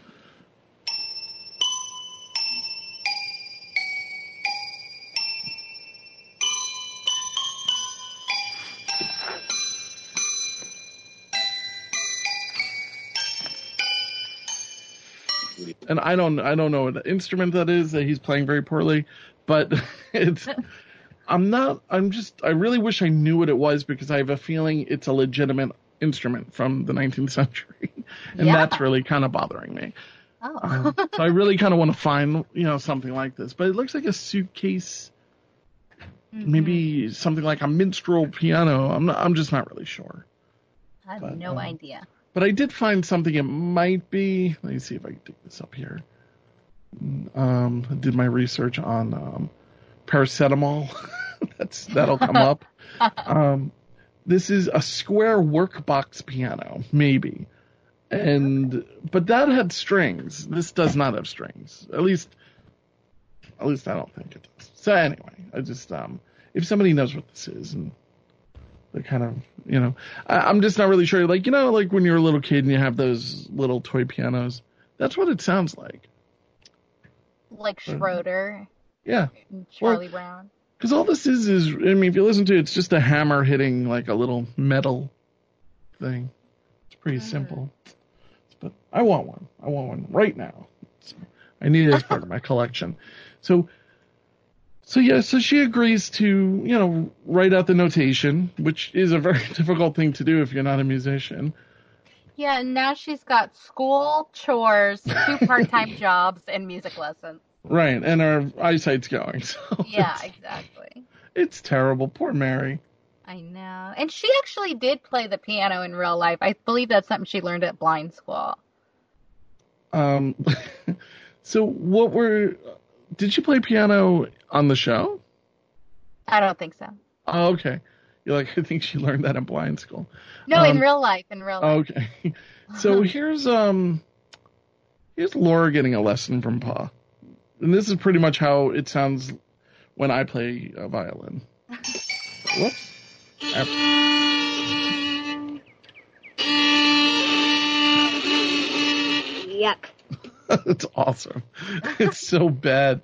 And I don't know what instrument that is that he's playing very poorly, but I really wish I knew what it was because I have a feeling it's a legitimate instrument from the 19th century. And that's really kind of bothering me. Oh. So I really kind of want to find, something like this, but it looks like a suitcase, maybe something like a minstrel piano. I'm just not really sure. I have no idea. But I did find something it might be. Let me see if I can dig this up here. I did my research on paracetamol. That'll come up. This is a square workbox piano, maybe. But that had strings. This does not have strings. At least I don't think it does. So anyway, I just if somebody knows what this is and the kind of, I'm just not really sure. Like when you're a little kid and you have those little toy pianos, that's what it sounds like. Like Schroeder. Yeah. And Charlie Brown. Because all this is, if you listen to it, it's just a hammer hitting like a little metal thing. It's pretty simple. But I want one. I want one right now. So I need it as part of my collection. So she agrees to, write out the notation, which is a very difficult thing to do if you're not a musician. Yeah, and now she's got school, chores, 2 part-time jobs, and music lessons. Right, and her eyesight's going. So yeah, exactly. It's terrible. Poor Mary. I know. And she actually did play the piano in real life. I believe that's something she learned at blind school. So did she play piano on the show? I don't think so. Oh, okay. You're like, I think she learned that in blind school. No, in real life. Okay. So here's Laura getting a lesson from Pa. And this is pretty much how it sounds when I play a violin. Whoops. Yuck. It's awesome. It's so bad.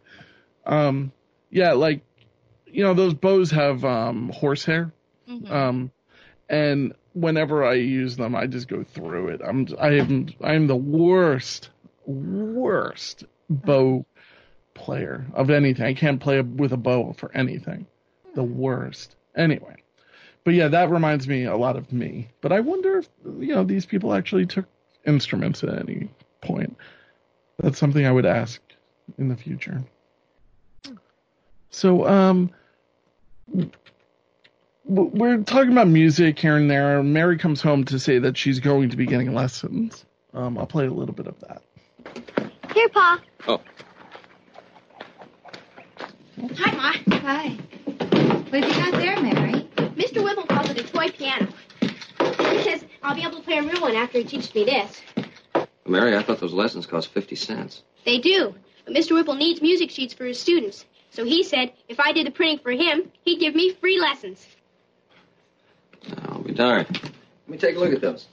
Those bows have horsehair. Mm-hmm. And whenever I use them, I just go through it. I'm the worst bow player of anything. I can't play with a bow for anything. The worst. Anyway. But yeah, that reminds me a lot of me. But I wonder if, these people actually took instruments at any point. That's something I would ask in the future. So, we're talking about music here and there. Mary comes home to say that she's going to be getting lessons. I'll play a little bit of that. Here, Pa. Oh. Hi, Ma. Hi. What have you got there, Mary? Mr. Whipple calls it a toy piano. He says I'll be able to play a real one after he teaches me this. Mary, I thought those lessons cost 50 cents. They do. But Mr. Whipple needs music sheets for his students. So he said if I did the printing for him, he'd give me free lessons. I'll be darned. Let me take a look at those.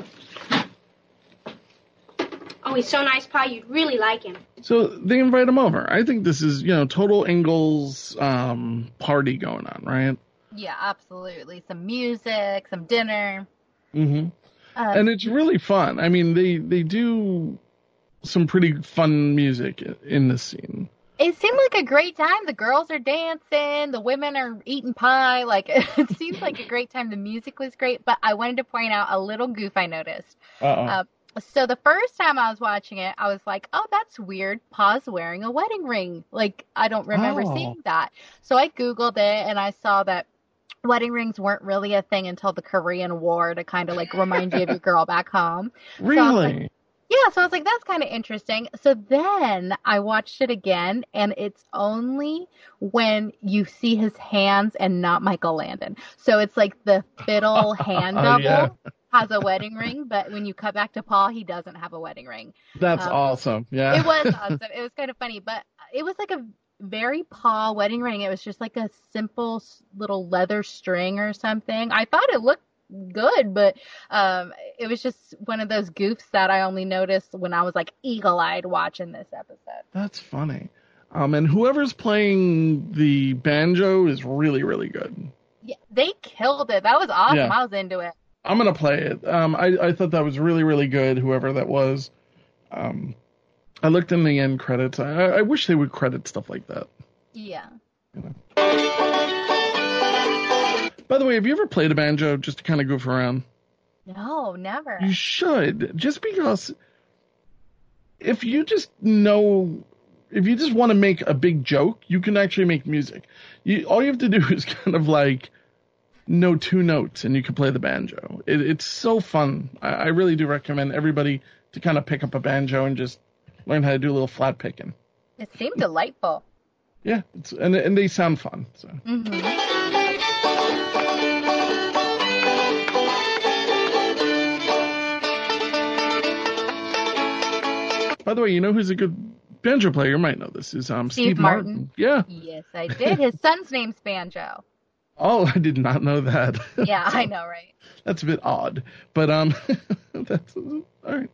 Oh, he's so nice, Pa. You'd really like him. So they invite him over. I think this is, total Ingalls party going on, right? Yeah, absolutely. Some music, some dinner. Mm-hmm. And it's really fun. I mean, they do some pretty fun music in this scene. It seemed like a great time. The girls are dancing. The women are eating pie. Like, it seems like a great time. The music was great. But I wanted to point out a little goof I noticed. So the first time I was watching it, I was like, oh, that's weird. Pa's wearing a wedding ring. Like, I don't remember seeing that. So I Googled it, and I saw that wedding rings weren't really a thing until the Korean War to kind of, like, remind you of your girl back home. Really? So I was like, that's kind of interesting. So then I watched it again, and it's only when you see his hands and not Michael Landon. So it's like the fiddle hand double has a wedding ring, but when you cut back to Paul, he doesn't have a wedding ring. That's awesome. Yeah. It was awesome. It was kind of funny, but it was like a very Paul wedding ring. It was just like a simple little leather string or something. I thought it looked good, but it was just one of those goofs that I only noticed when I was like eagle-eyed watching this episode. That's funny. And whoever's playing the banjo is really, really good. Yeah, they killed it. That was awesome. Yeah. I was into it. I'm gonna play it. I thought that was really, really good, whoever that was. I looked in the end credits. I wish they would credit stuff like that. Yeah. By the way, have you ever played a banjo just to kind of goof around? No, never. You should, just because if you just want to make a big joke, you can actually make music. All you have to do is kind of like know 2 notes and you can play the banjo. It's so fun. I really do recommend everybody to kind of pick up a banjo and just learn how to do a little flat picking. It seemed delightful. Yeah, and they sound fun. So. Mm-hmm. By the way, you know who's a good banjo player? You might know this. Is Steve Martin. Yeah. Yes, I did. His son's name's Banjo. Oh, I did not know that. Yeah, I know, right? That's a bit odd. But that's all right.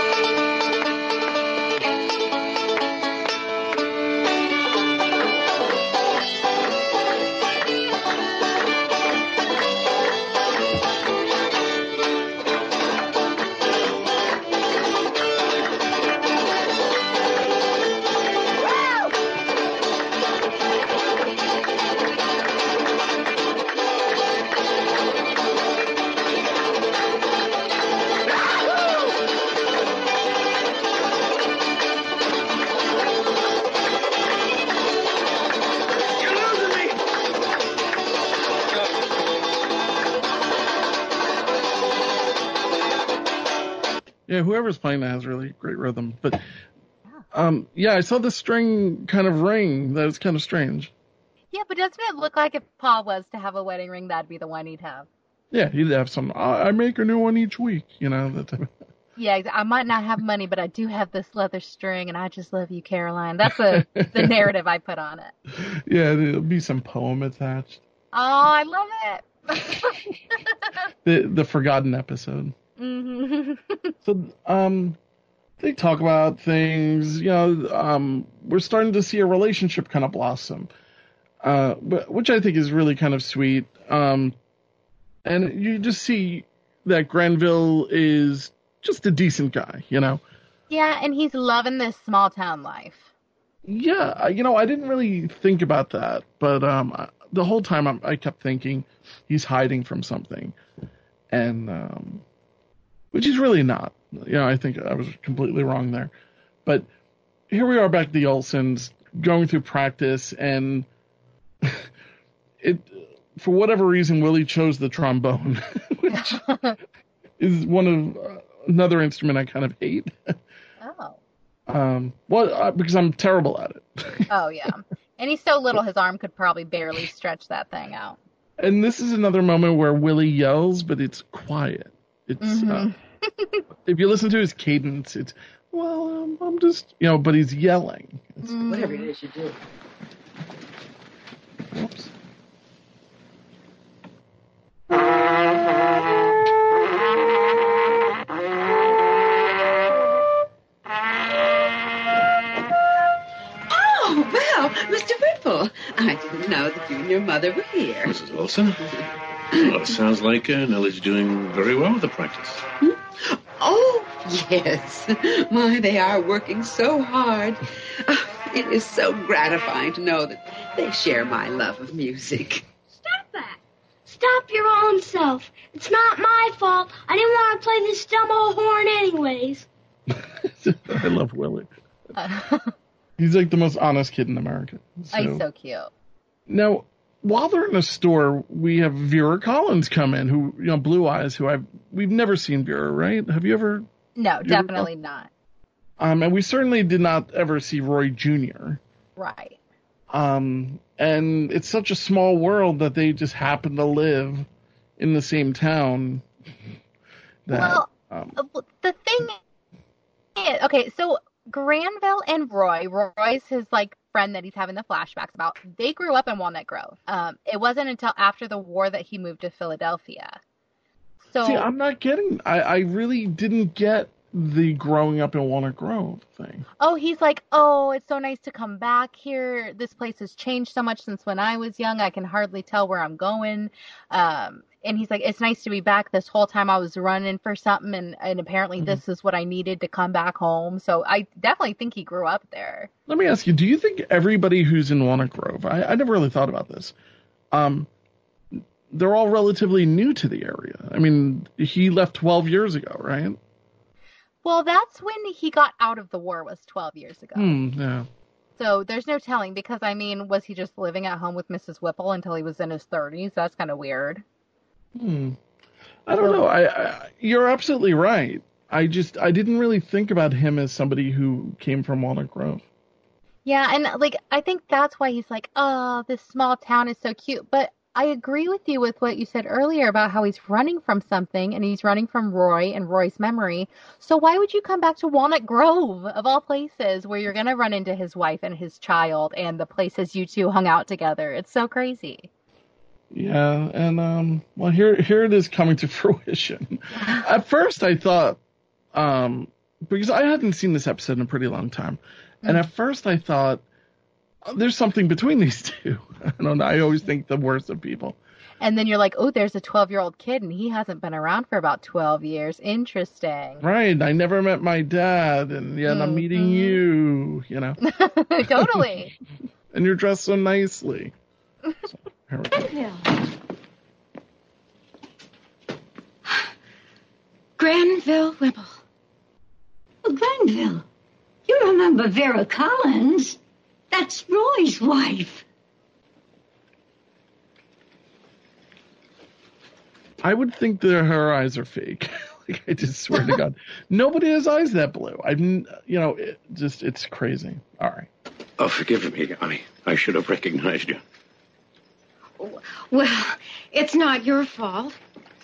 Yeah, whoever's playing that has really great rhythm. But, I saw the string kind of ring. That was kind of strange. Yeah, but doesn't it look like if Paul was to have a wedding ring, that'd be the one he'd have? Yeah, he'd have some, I make a new one each week, that type of... Yeah, I might not have money, but I do have this leather string, and I just love you, Caroline. That's the narrative I put on it. Yeah, there'll be some poem attached. Oh, I love it. The forgotten episode. Mm-hmm. So, they talk about things, we're starting to see a relationship kind of blossom, which I think is really kind of sweet. And you just see that Granville is just a decent guy, Yeah, and he's loving this small town life. Yeah, I didn't really think about that, but the whole time I kept thinking he's hiding from something, and which he's really not. I think I was completely wrong there. But here we are back at the Olsons, going through practice, and for whatever reason, Willie chose the trombone, which is another instrument I kind of hate. Oh. Because I'm terrible at it. Oh, yeah. And he's so little, his arm could probably barely stretch that thing out. And this is another moment where Willie yells, but it's quiet. It's if you listen to his cadence, it's, I'm just, but he's yelling. Whatever it is you do. Whoops. Oh, well, Mr. Whipple, I didn't know that you and your mother were here. Mrs. Olson? Well, it sounds like Nellie's doing very well with the practice. Oh, yes. My, they are working so hard. It is so gratifying to know that they share my love of music. Stop that. Stop your own self. It's not my fault. I didn't want to play this dumb old horn anyways. I love Willie. He's like the most honest kid in America. He's so cute. Now, while they're in the store, we have Vera Collins come in, who, Blue Eyes, we've never seen Vera, right? Have you ever? No, definitely not. And we certainly did not ever see Roy Jr. Right. And it's such a small world that they just happen to live in the same town. The thing is, okay, so Granville and Roy's his friend that he's having the flashbacks about. They grew up in Walnut Grove. It wasn't until after the war that he moved to Philadelphia. So see, I'm not getting. I really didn't get the growing up in Walnut Grove thing. Oh, he's like, oh, it's so nice to come back here. This place has changed so much since when I was young. I can hardly tell where I'm going. And he's like, it's nice to be back. This whole time I was running for something, and apparently this is what I needed to come back home. So I definitely think he grew up there. Let me ask you, do you think everybody who's in Walnut Grove, I never really thought about this, they're all relatively new to the area? I mean, he left 12 years ago, right? Well, that's when he got out of the war, was 12 years ago. Yeah. So there's no telling, because, was he just living at home with Mrs. Whipple until he was in his 30s? That's kind of weird. I don't know. You're absolutely right. I didn't really think about him as somebody who came from Walnut Grove. Yeah, and I think that's why he's like, oh, this small town is so cute. But I agree with you with what you said earlier about how he's running from something, and he's running from Roy and Roy's memory. So why would you come back to Walnut Grove, of all places, where you're going to run into his wife and his child and the places you two hung out together? It's so crazy. Yeah, and here it is coming to fruition. At first I thought, because I hadn't seen this episode in a pretty long time, and at first I thought, there's something between these two. I don't know, I always think the worst of people. And then you're like, oh, there's a 12-year-old kid, and he hasn't been around for about 12 years. Interesting. Right, I never met my dad, and yet I'm meeting you, Totally. And you're dressed so nicely. So, here we go. Granville Whipple. Oh, Granville, you remember Vera Collins? That's Roy's wife. I would think that her eyes are fake. I just swear to God, nobody has eyes that blue. It's crazy. All right. Oh, forgive me. I should have recognized you. Well, it's not your fault.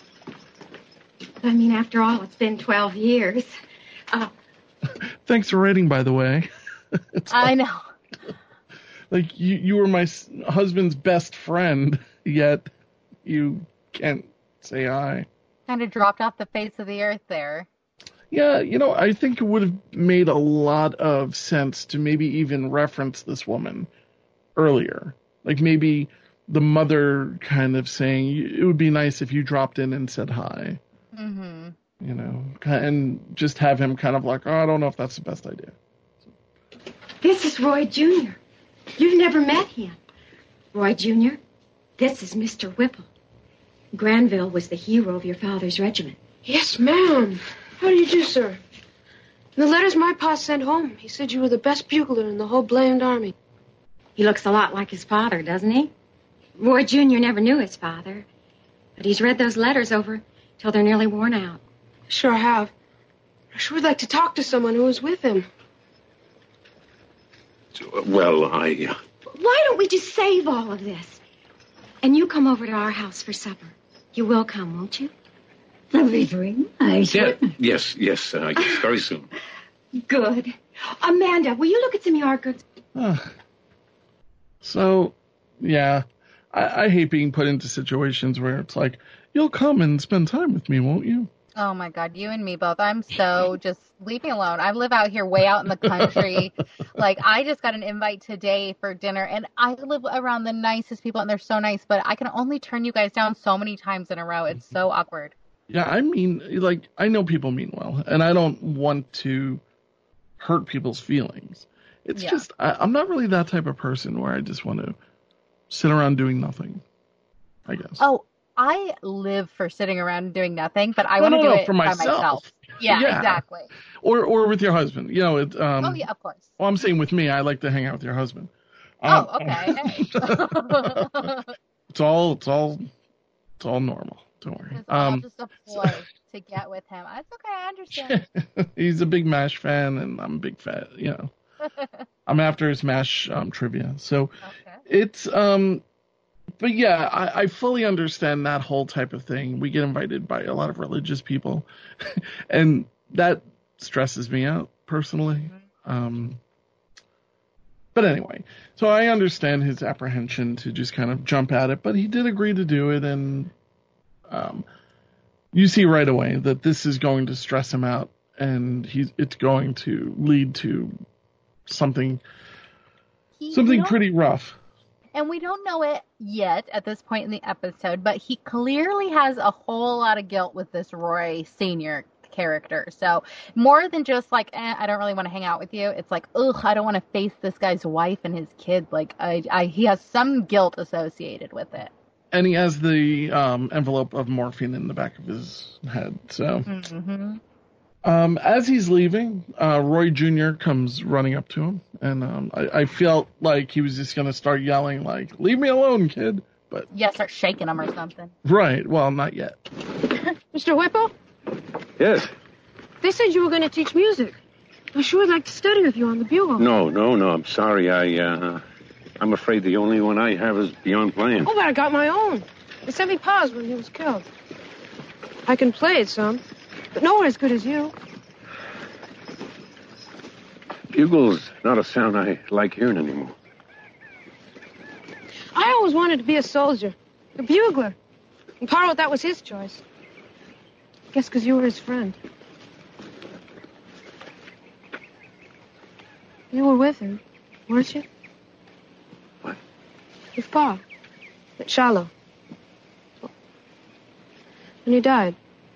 After all, it's been 12 years. Thanks for writing, by the way. I know. Like, you were my husband's best friend, yet you can't say hi. Kind of dropped off the face of the earth there. Yeah, I think it would have made a lot of sense to maybe even reference this woman earlier. Like, maybe the mother kind of saying, it would be nice if you dropped in and said hi. Mm-hmm. you know, and just have him kind of like, oh, I don't know if that's the best idea. This is Roy Jr. You've never met him. Roy Jr., this is Mr. Whipple. Granville was the hero of your father's regiment. Yes, ma'am. How do you do, sir? In the letters my pa sent home, he said you were the best bugler in the whole blamed army. He looks a lot like his father, doesn't he? Roy Jr. never knew his father, but he's read those letters over till they're nearly worn out. Sure have. I sure would like to talk to someone who was with him. Well, Why don't we just save all of this? And you come over to our house for supper. You will come, won't you? That'll be very nice. Yeah, yes, very soon. Good. Amanda, will you look at some yard goods? So, yeah, I hate being put into situations where it's like, you'll come and spend time with me, won't you? Oh my God, you and me both. I'm so just leave me alone. I live out here way out in the country. Like, I just got an invite today for dinner, and I live around the nicest people, and they're so nice, but I can only turn you guys down so many times in a row. It's so awkward. Yeah, I mean, like, I know people mean well, and I don't want to hurt people's feelings. It's just, I'm not really that type of person where I just want to sit around doing nothing, I guess. Oh, I live for sitting around and doing nothing, but I want to do it for myself. by myself. Yeah, exactly. Or with your husband. You know, oh, yeah, of course. Well, I'm saying with me, I like to hang out with your husband. Okay. It's all normal. Don't worry. It's all just a ploy to get with him. It's okay. I understand. He's a big MASH fan, and I'm a big fan. You know, I'm after his MASH trivia. So it's but yeah, I fully understand that whole type of thing. We get invited by a lot of religious people, and that stresses me out personally. But anyway, so I understand his apprehension to just kind of jump at it, but he did agree to do it, and you see right away that this is going to stress him out, and it's going to lead to something pretty rough. And we don't know it yet at this point in the episode, but he clearly has a whole lot of guilt with this Roy Sr. character. So more than just like, I don't really want to hang out with you. It's like, I don't want to face this guy's wife and his kid. Like, he has some guilt associated with it. And he has the envelope of morphine in the back of his head. So as he's leaving, Roy Jr. comes running up to him. And I felt like he was just going to start yelling, like, leave me alone, kid. But start shaking him or something. Right. Well, not yet. Mr. Whipple? Yes? They said you were going to teach music. I sure would like to study with you on the bugle. No. I'm sorry. I'm afraid the only one I have is beyond playing. Oh, but I got my own. They sent me pa's when he was killed. I can play it some, but nowhere as good as you. Bugle's not a sound I like hearing anymore. I always wanted to be a soldier, a bugler. And Pa wrote that was his choice. I guess because you were his friend. You were with him, weren't you? What? With Pa, at Shiloh. When he died.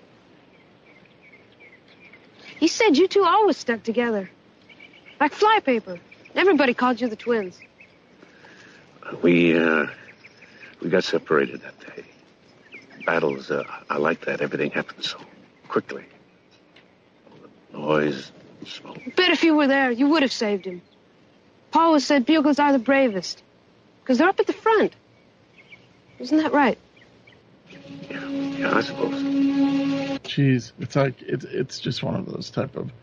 He said you two always stuck together. Like flypaper. Everybody called you the twins. We got separated that day. Battles, I like that. Everything happened so quickly. The noise, smoke. I bet if you were there, you would have saved him. Pa always said buglers are the bravest. Because they're up at the front. Isn't that right? Yeah, I suppose. Jeez, it's like, it's just one of those type of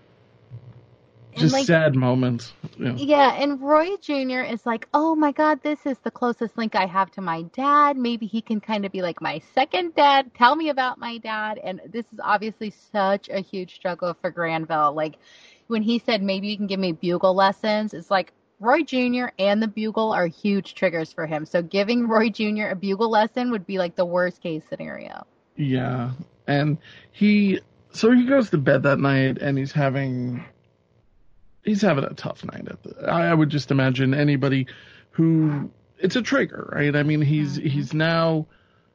just sad moments. Yeah, and Roy Jr. is like, oh my God, this is the closest link I have to my dad. Maybe he can kind of be like my second dad. Tell me about my dad. And this is obviously such a huge struggle for Granville. Like, when he said maybe you can give me bugle lessons, it's like Roy Jr. and the bugle are huge triggers for him. So giving Roy Jr. a bugle lesson would be like the worst case scenario. Yeah, and he goes to bed that night, and he's having a tough night. I would just imagine anybody who, it's a trigger, right? I mean, he's now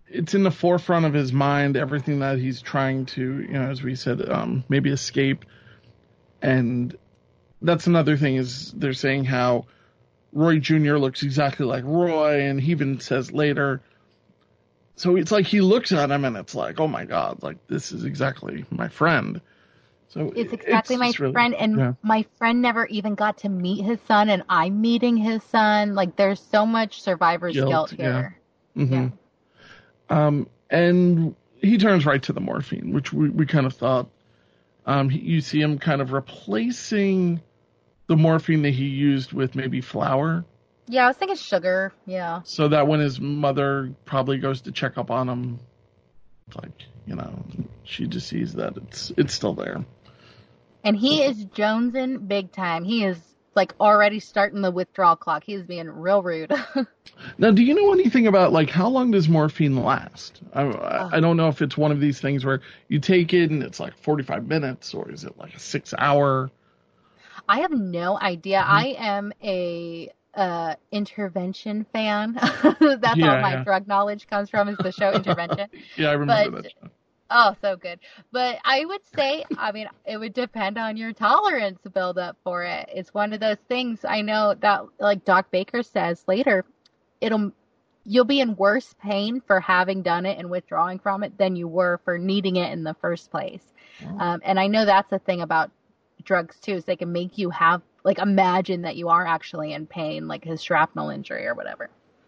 it's in the forefront of his mind, everything that he's trying to, as we said, maybe escape. And that's another thing is they're saying how Roy Jr. looks exactly like Roy, and he even says later. So it's like he looks at him and it's like, oh my God, like this is exactly my friend. So it's exactly my really, friend, and my friend never even got to meet his son, and I'm meeting his son. Like there's so much survivor's guilt here. Yeah. Mm-hmm. And he turns right to the morphine, which we kind of thought. You see him kind of replacing the morphine that he used with maybe flour. Yeah, I was thinking sugar. Yeah. So that when his mother probably goes to check up on him, like, she just sees that it's still there. And he is jonesing big time. He is like already starting the withdrawal clock. He's being real rude. Now, do you know anything about like how long does morphine last? I don't know if it's one of these things where you take it and it's like 45 minutes, or is it like a 6 hour? I have no idea. Mm-hmm. I am a Intervention fan. That's all my drug knowledge comes from, is the show Intervention. Yeah, I remember that show. Oh, so good. But I would say, it would depend on your tolerance build up for it. It's one of those things. I know that, like Doc Baker says later, you'll be in worse pain for having done it and withdrawing from it than you were for needing it in the first place. Oh. And I know that's the thing about drugs too, is they can make you have, like, imagine that you are actually in pain, like his shrapnel injury or whatever.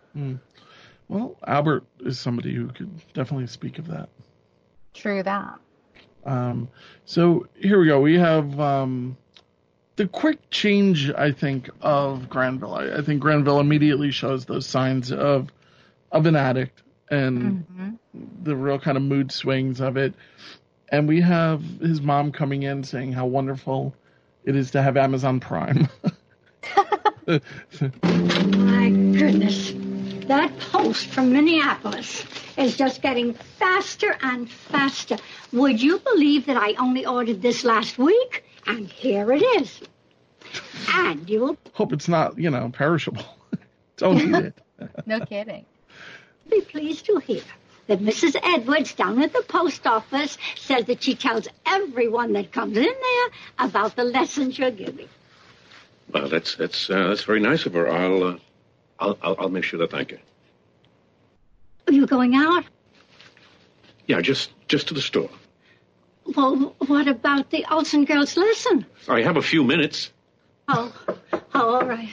Well, Albert is somebody who could definitely speak of that. True that. So here we go. We have the quick change, I think, of Granville. I think Granville immediately shows those signs of an addict and the real kind of mood swings of it. And we have his mom coming in saying how wonderful it is to have Amazon Prime. My goodness. That post from Minneapolis is just getting faster and faster. Would you believe that I only ordered this last week? And here it is. And you'll hope it's not, perishable. Don't eat it. No kidding. Be pleased to hear that Mrs. Edwards down at the post office says that she tells everyone that comes in there about the lessons you're giving. Well, that's very nice of her. I'll make sure to thank her. Are you going out? Yeah, just to the store. Well, what about the Olsen girls' lesson? I have a few minutes. Oh, all right.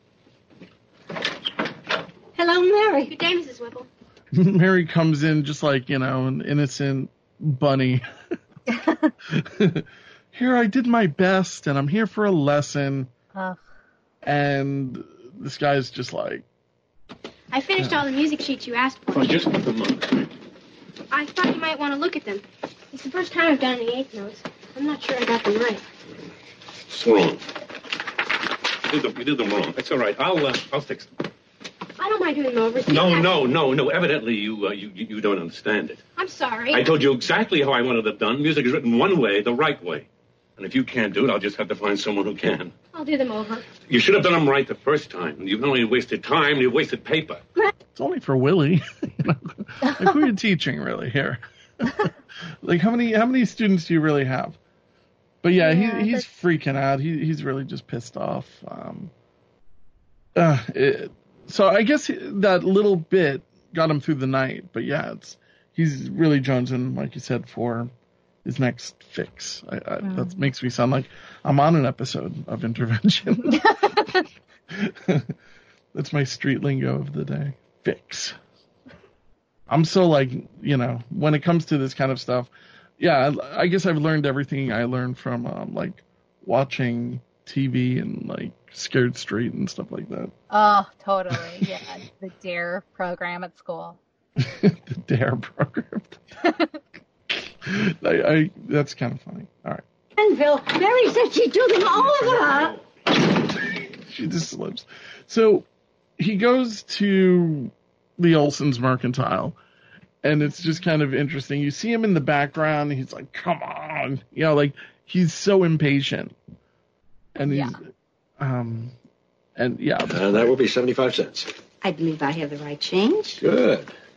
Hello, Mary. Good day, Mrs. Whipple. Mary comes in just like, an innocent bunny. Here, I did my best, and I'm here for a lesson. And this guy's just like... I finished all the music sheets you asked for. Oh, just put them on. I thought you might want to look at them. It's the first time I've done the eighth notes. I'm not sure I got them right. It's wrong. You did them wrong. It's all right. I'll fix them. I don't mind doing them over. No. Evidently, you don't understand it. I'm sorry. I told you exactly how I wanted it done. Music is written one way, the right way. And if you can't do it, I'll just have to find someone who can. I'll do them over. You should have done them right the first time. You've not only wasted time, you've wasted paper. It's only for Willie. Like, who are you teaching, really, here? Like, how many students do you really have? But yeah, he's freaking out. He's really just pissed off. So I guess that little bit got him through the night. But yeah, he's really jonesing, like you said, for his next fix. That makes me sound like I'm on an episode of Intervention. That's my street lingo of the day. Fix. I'm so like, when it comes to this kind of stuff, yeah, I guess I've learned everything I learned from like watching TV and like Scared Straight and stuff like that. Oh, totally. Yeah, the DARE program at school. The DARE program. That's kind of funny. All right. And Bill, Mary said she'd do them over. She just slips. So he goes to the Olsen's Mercantile, and it's just kind of interesting. You see him in the background, and he's like, come on. Like, he's so impatient. And he's, that will be 75 cents. I believe I have the right change. Good.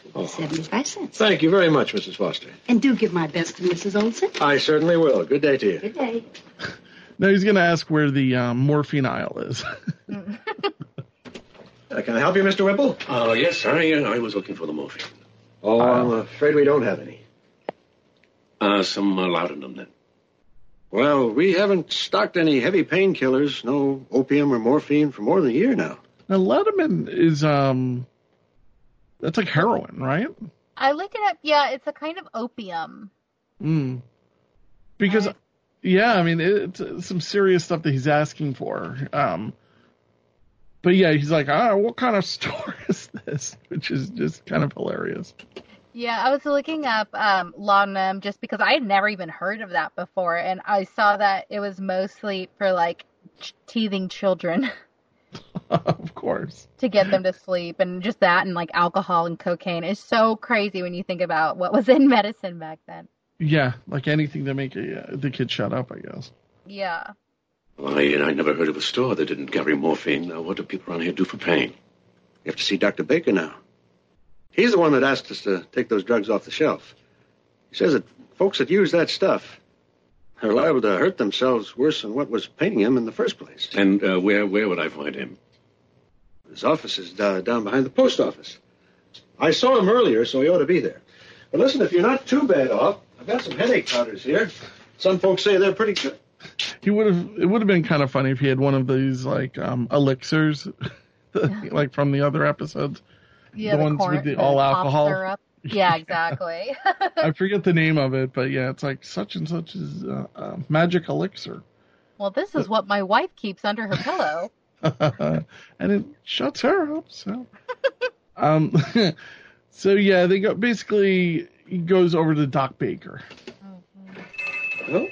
Oh. 75 cents. Thank you very much, Mrs. Foster. And do give my best to Mrs. Olson. I certainly will. Good day to you. Good day. Now he's going to ask where the morphine aisle is. Can I help you, Mr. Whipple? Yes, I was looking for the morphine. Oh, I'm afraid we don't have any. Some laudanum, then. Well, we haven't stocked any heavy painkillers, no opium or morphine for more than a year now. Now, Leatherman is, that's like heroin, right? I looked it up. Yeah, it's a kind of opium. Because, yeah, I mean, it's some serious stuff that he's asking for. But yeah, he's like, what kind of store is this? Which is just kind of hilarious. Yeah, I was looking up laudanum just because I had never even heard of that before, and I saw that it was mostly for, like, teething children. Of course. To get them to sleep, and just that, and, like, alcohol and cocaine. It's so crazy when you think about what was in medicine back then. Yeah, like anything to make the kid shut up, I guess. Yeah. Well, I never heard of a store that didn't carry morphine. Now, what do people around here do for pain? You have to see Dr. Baker now. He's the one that asked us to take those drugs off the shelf. He says that folks that use that stuff are liable to hurt themselves worse than what was paining him in the first place. And where would I find him? His office is down behind the post office. I saw him earlier, so he ought to be there. But listen, if you're not too bad off, I've got some headache powders here. Some folks say they're pretty good. It would have been kind of funny if he had one of these, like, elixirs, like from the other episodes. Yeah, the ones with the all alcohol. Syrup. Yeah, exactly. I forget the name of it, but yeah, it's like such and such is magic elixir. Well, this is what my wife keeps under her pillow. And it shuts her up, so. So yeah, they go, basically, he goes over to Doc Baker. Oh.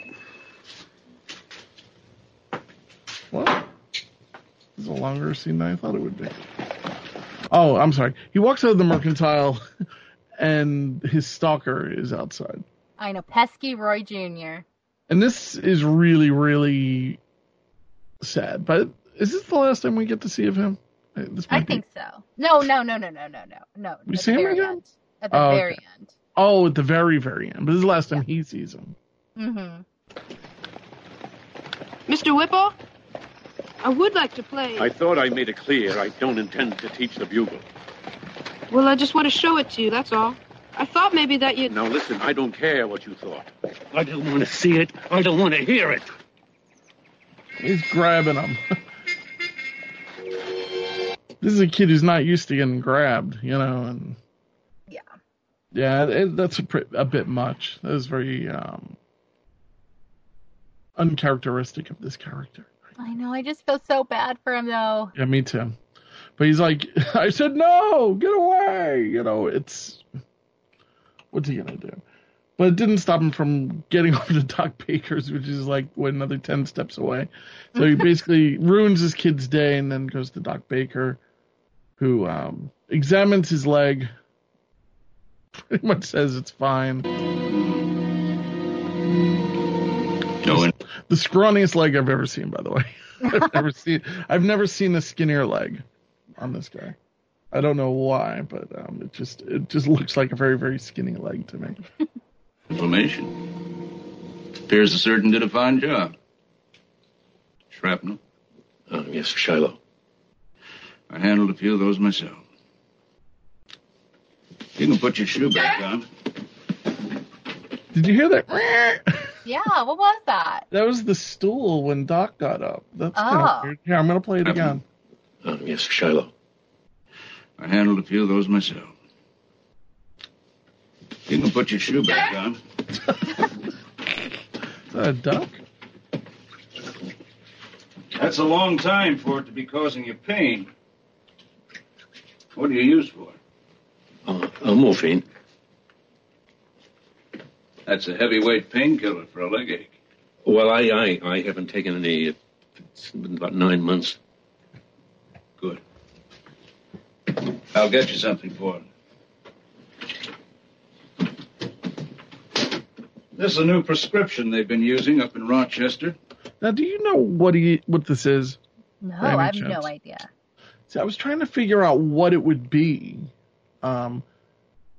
What? This is a longer scene than I thought it would be. Oh, I'm sorry. He walks out of the mercantile, and his stalker is outside. I know, pesky Roy Jr. And this is really, really sad. But is this the last time we get to see of him? I think so. No. You see him again? At the very end. Oh, at the very, very end. But this is the last time he sees him. Mm-hmm. Mr. Whipple? I would like to play. I thought I made it clear I don't intend to teach the bugle. Well, I just want to show it to you, that's all. I thought maybe that you'd... Now, listen, I don't care what you thought. I don't want to see it. I don't want to hear it. He's grabbing him. This is a kid who's not used to getting grabbed, you know, and... Yeah, that's a bit much. That is very uncharacteristic of this character. I know, I just feel so bad for him, though. Yeah, me too. But he's like, I said, no, get away. You know, it's... What's he going to do? But it didn't stop him from getting over to Doc Baker's, which is like, another 10 steps away. So he basically ruins his kid's day and then goes to Doc Baker, who examines his leg, pretty much says it's fine. The scrawniest leg I've ever seen, by the way. I've never seen a skinnier leg on this guy. I don't know why, but it just looks like a very, very skinny leg to me. Inflammation. Appears the surgeon did a fine job. Shrapnel? Yes, Shiloh. I handled a few of those myself. You can put your shoe back on. Did you hear that? Yeah, what was that? That was the stool when Doc got up. That's kind of weird. Here, I'm going to play it again. Yes, Shiloh. I handled a few of those myself. You can put your shoe back on. Is that a duck? That's a long time for it to be causing you pain. What do you use for? Morphine. That's a heavyweight painkiller for a leg ache. Well, I haven't taken any. It's been about 9 months. Good. I'll get you something for it. This is a new prescription they've been using up in Rochester. Now, do you know what this is? No, I have no idea. See, I was trying to figure out what it would be.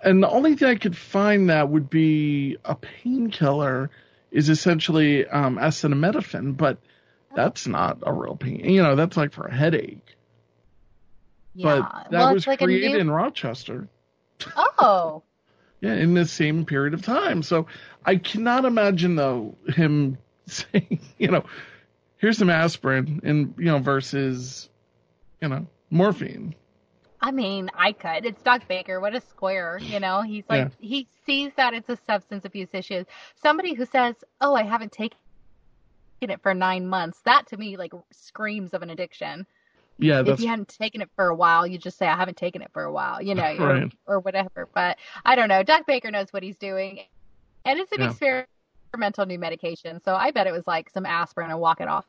And the only thing I could find that would be a painkiller is essentially acetaminophen, but that's not a real pain. You know, that's like for a headache. Yeah. But that was like created in Rochester. Oh. Yeah, in the same period of time. So I cannot imagine, though, him saying, you know, here's some aspirin and, you know, versus, you know, morphine. I mean, I could. It's Doc Baker. What a square, you know? He's like, he sees that it's a substance abuse issue. Somebody who says, oh, I haven't taken it for 9 months, that to me, like, screams of an addiction. Yeah, if you hadn't taken it for a while, you just say, I haven't taken it for a while, you know, right. or whatever. But I don't know. Doc Baker knows what he's doing. And it's an experimental new medication. So I bet it was like some aspirin and walk it off.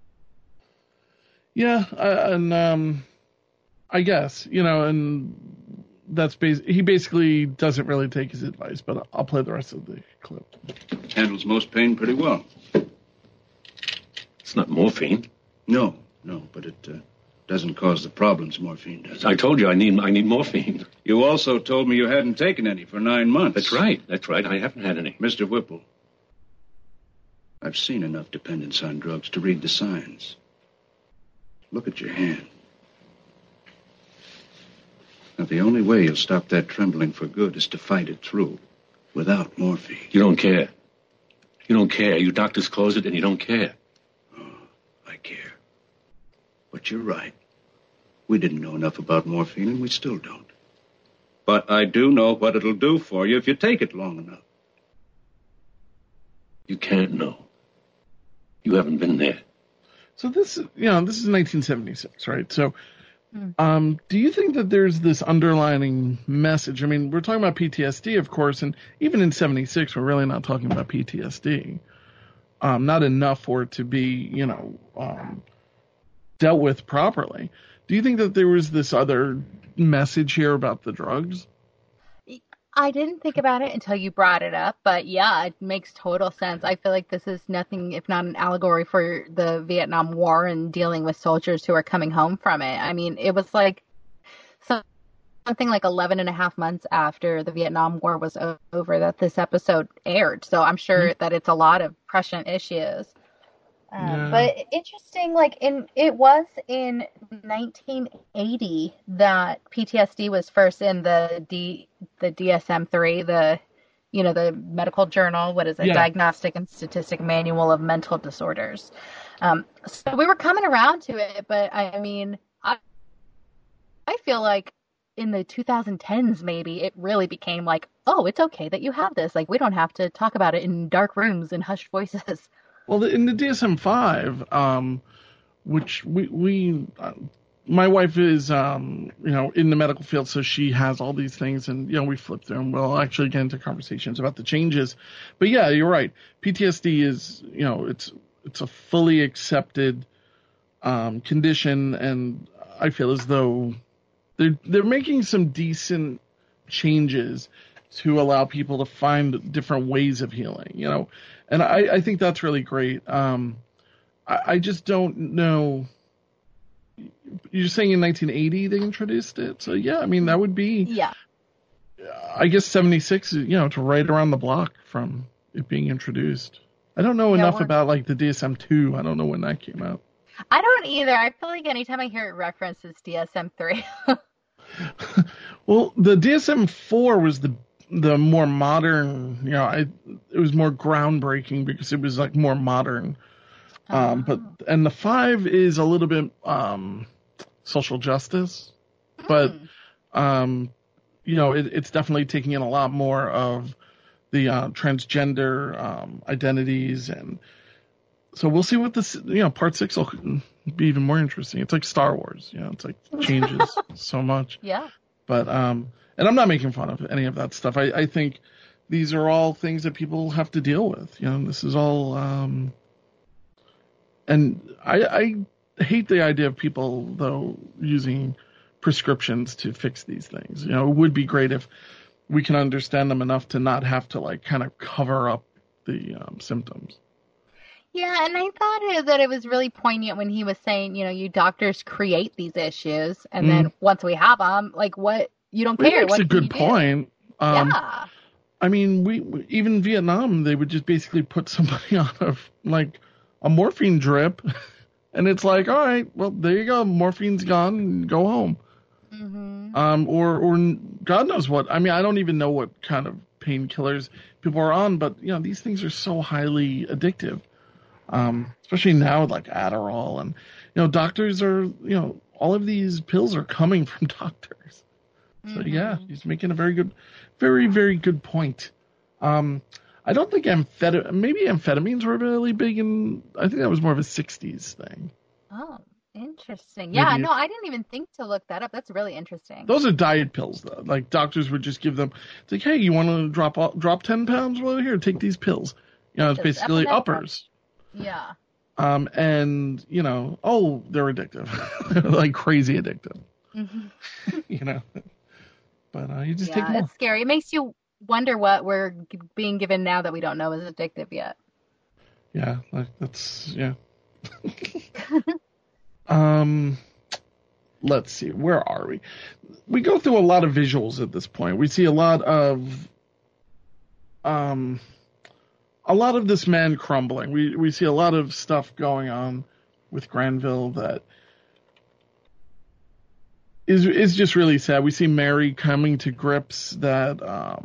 Yeah. And I guess, you know, and that's he basically doesn't really take his advice, but I'll play the rest of the clip. Handles most pain pretty well. It's not morphine. No, but it doesn't cause the problems morphine does. I told you I need morphine. You also told me you hadn't taken any for 9 months. That's right. I haven't had any. Mr. Whipple, I've seen enough dependence on drugs to read the signs. Look at your hand. Now, the only way you'll stop that trembling for good is to fight it through without morphine. You don't care. You don't care. You doctors close it and you don't care. Oh, I care. But you're right. We didn't know enough about morphine, and we still don't. But I do know what it'll do for you if you take it long enough. You can't know. You haven't been there. So this is 1976, right? So do you think that there's this underlining message? I mean, we're talking about PTSD, of course, and even in 76, we're really not talking about PTSD. Not enough for it to be, you know, dealt with properly. Do you think that there was this other message here about the drugs? I didn't think about it until you brought it up, but yeah, it makes total sense. I feel like this is nothing if not an allegory for the Vietnam War and dealing with soldiers who are coming home from it. I mean, it was like something like 11 and a half months after the Vietnam War was over that this episode aired. So I'm sure that it's a lot of prescient issues. But interesting, like it was in 1980 that PTSD was first in the DSM-3, the medical journal. What is it? Yeah. Diagnostic and Statistic Manual of Mental Disorders. So we were coming around to it, but I mean, I feel like in the 2010s, maybe it really became like, oh, it's okay that you have this. Like, we don't have to talk about it in dark rooms and hushed voices. Well, in the DSM-5, which we my wife is, in the medical field, so she has all these things, and, you know, we flip through them. We'll actually get into conversations about the changes. But yeah, you're right. PTSD is, you know, it's a fully accepted condition, and I feel as though they're making some decent changes to allow people to find different ways of healing, you know. And I think that's really great. I just don't know. You're saying in 1980 they introduced it? So, yeah, I mean, that would be, I guess, 76, you know, to right around the block from it being introduced. I don't know enough about, like, the DSM-2. I don't know when that came out. I don't either. I feel like anytime I hear it referenced, it's DSM-3. Well, the DSM-4 was the more modern, you know, it was more groundbreaking because it was like more modern. And the 5 is a little bit social justice, but you know, it's definitely taking in a lot more of the transgender identities, and so we'll see what this, you know, part 6 will be even more interesting. It's like Star Wars, you know, it's like changes so much. Yeah. But and I'm not making fun of any of that stuff. I think these are all things that people have to deal with. You know, this is all, and I hate the idea of people, though, using prescriptions to fix these things. You know, it would be great if we can understand them enough to not have to, like, kind of cover up the symptoms. Yeah, and I thought that it was really poignant when he was saying, you know, you doctors create these issues, and then once we have them, like, what, you don't care. It makes a good point. Yeah. I mean, we even in Vietnam, they would just basically put somebody on a morphine drip, and it's like, all right, well, there you go, morphine's gone, go home. Mm-hmm. Or God knows what. I mean, I don't even know what kind of painkillers people are on, but these things are so highly addictive. Especially now with like Adderall, and doctors are, all of these pills are coming from doctors. So yeah, he's making a very very good point. I don't think maybe amphetamines were really big I think that was more of a 60s thing. Oh, interesting. Yeah, no, I didn't even think to look that up. That's really interesting. Those are diet pills, though. Like, doctors would just give them, it's like, hey, you want to drop 10 pounds? Well, here, take these pills. It's basically uppers. Yeah. And, they're addictive. Like, crazy addictive. Mm-hmm. But you just take more. It's scary. It makes you wonder what we're being given now that we don't know is addictive yet. Yeah, yeah. Let's see, where are we? We go through a lot of visuals at this point. We see a lot of this man crumbling. We see a lot of stuff going on with Granville that is just really sad. We see Mary coming to grips that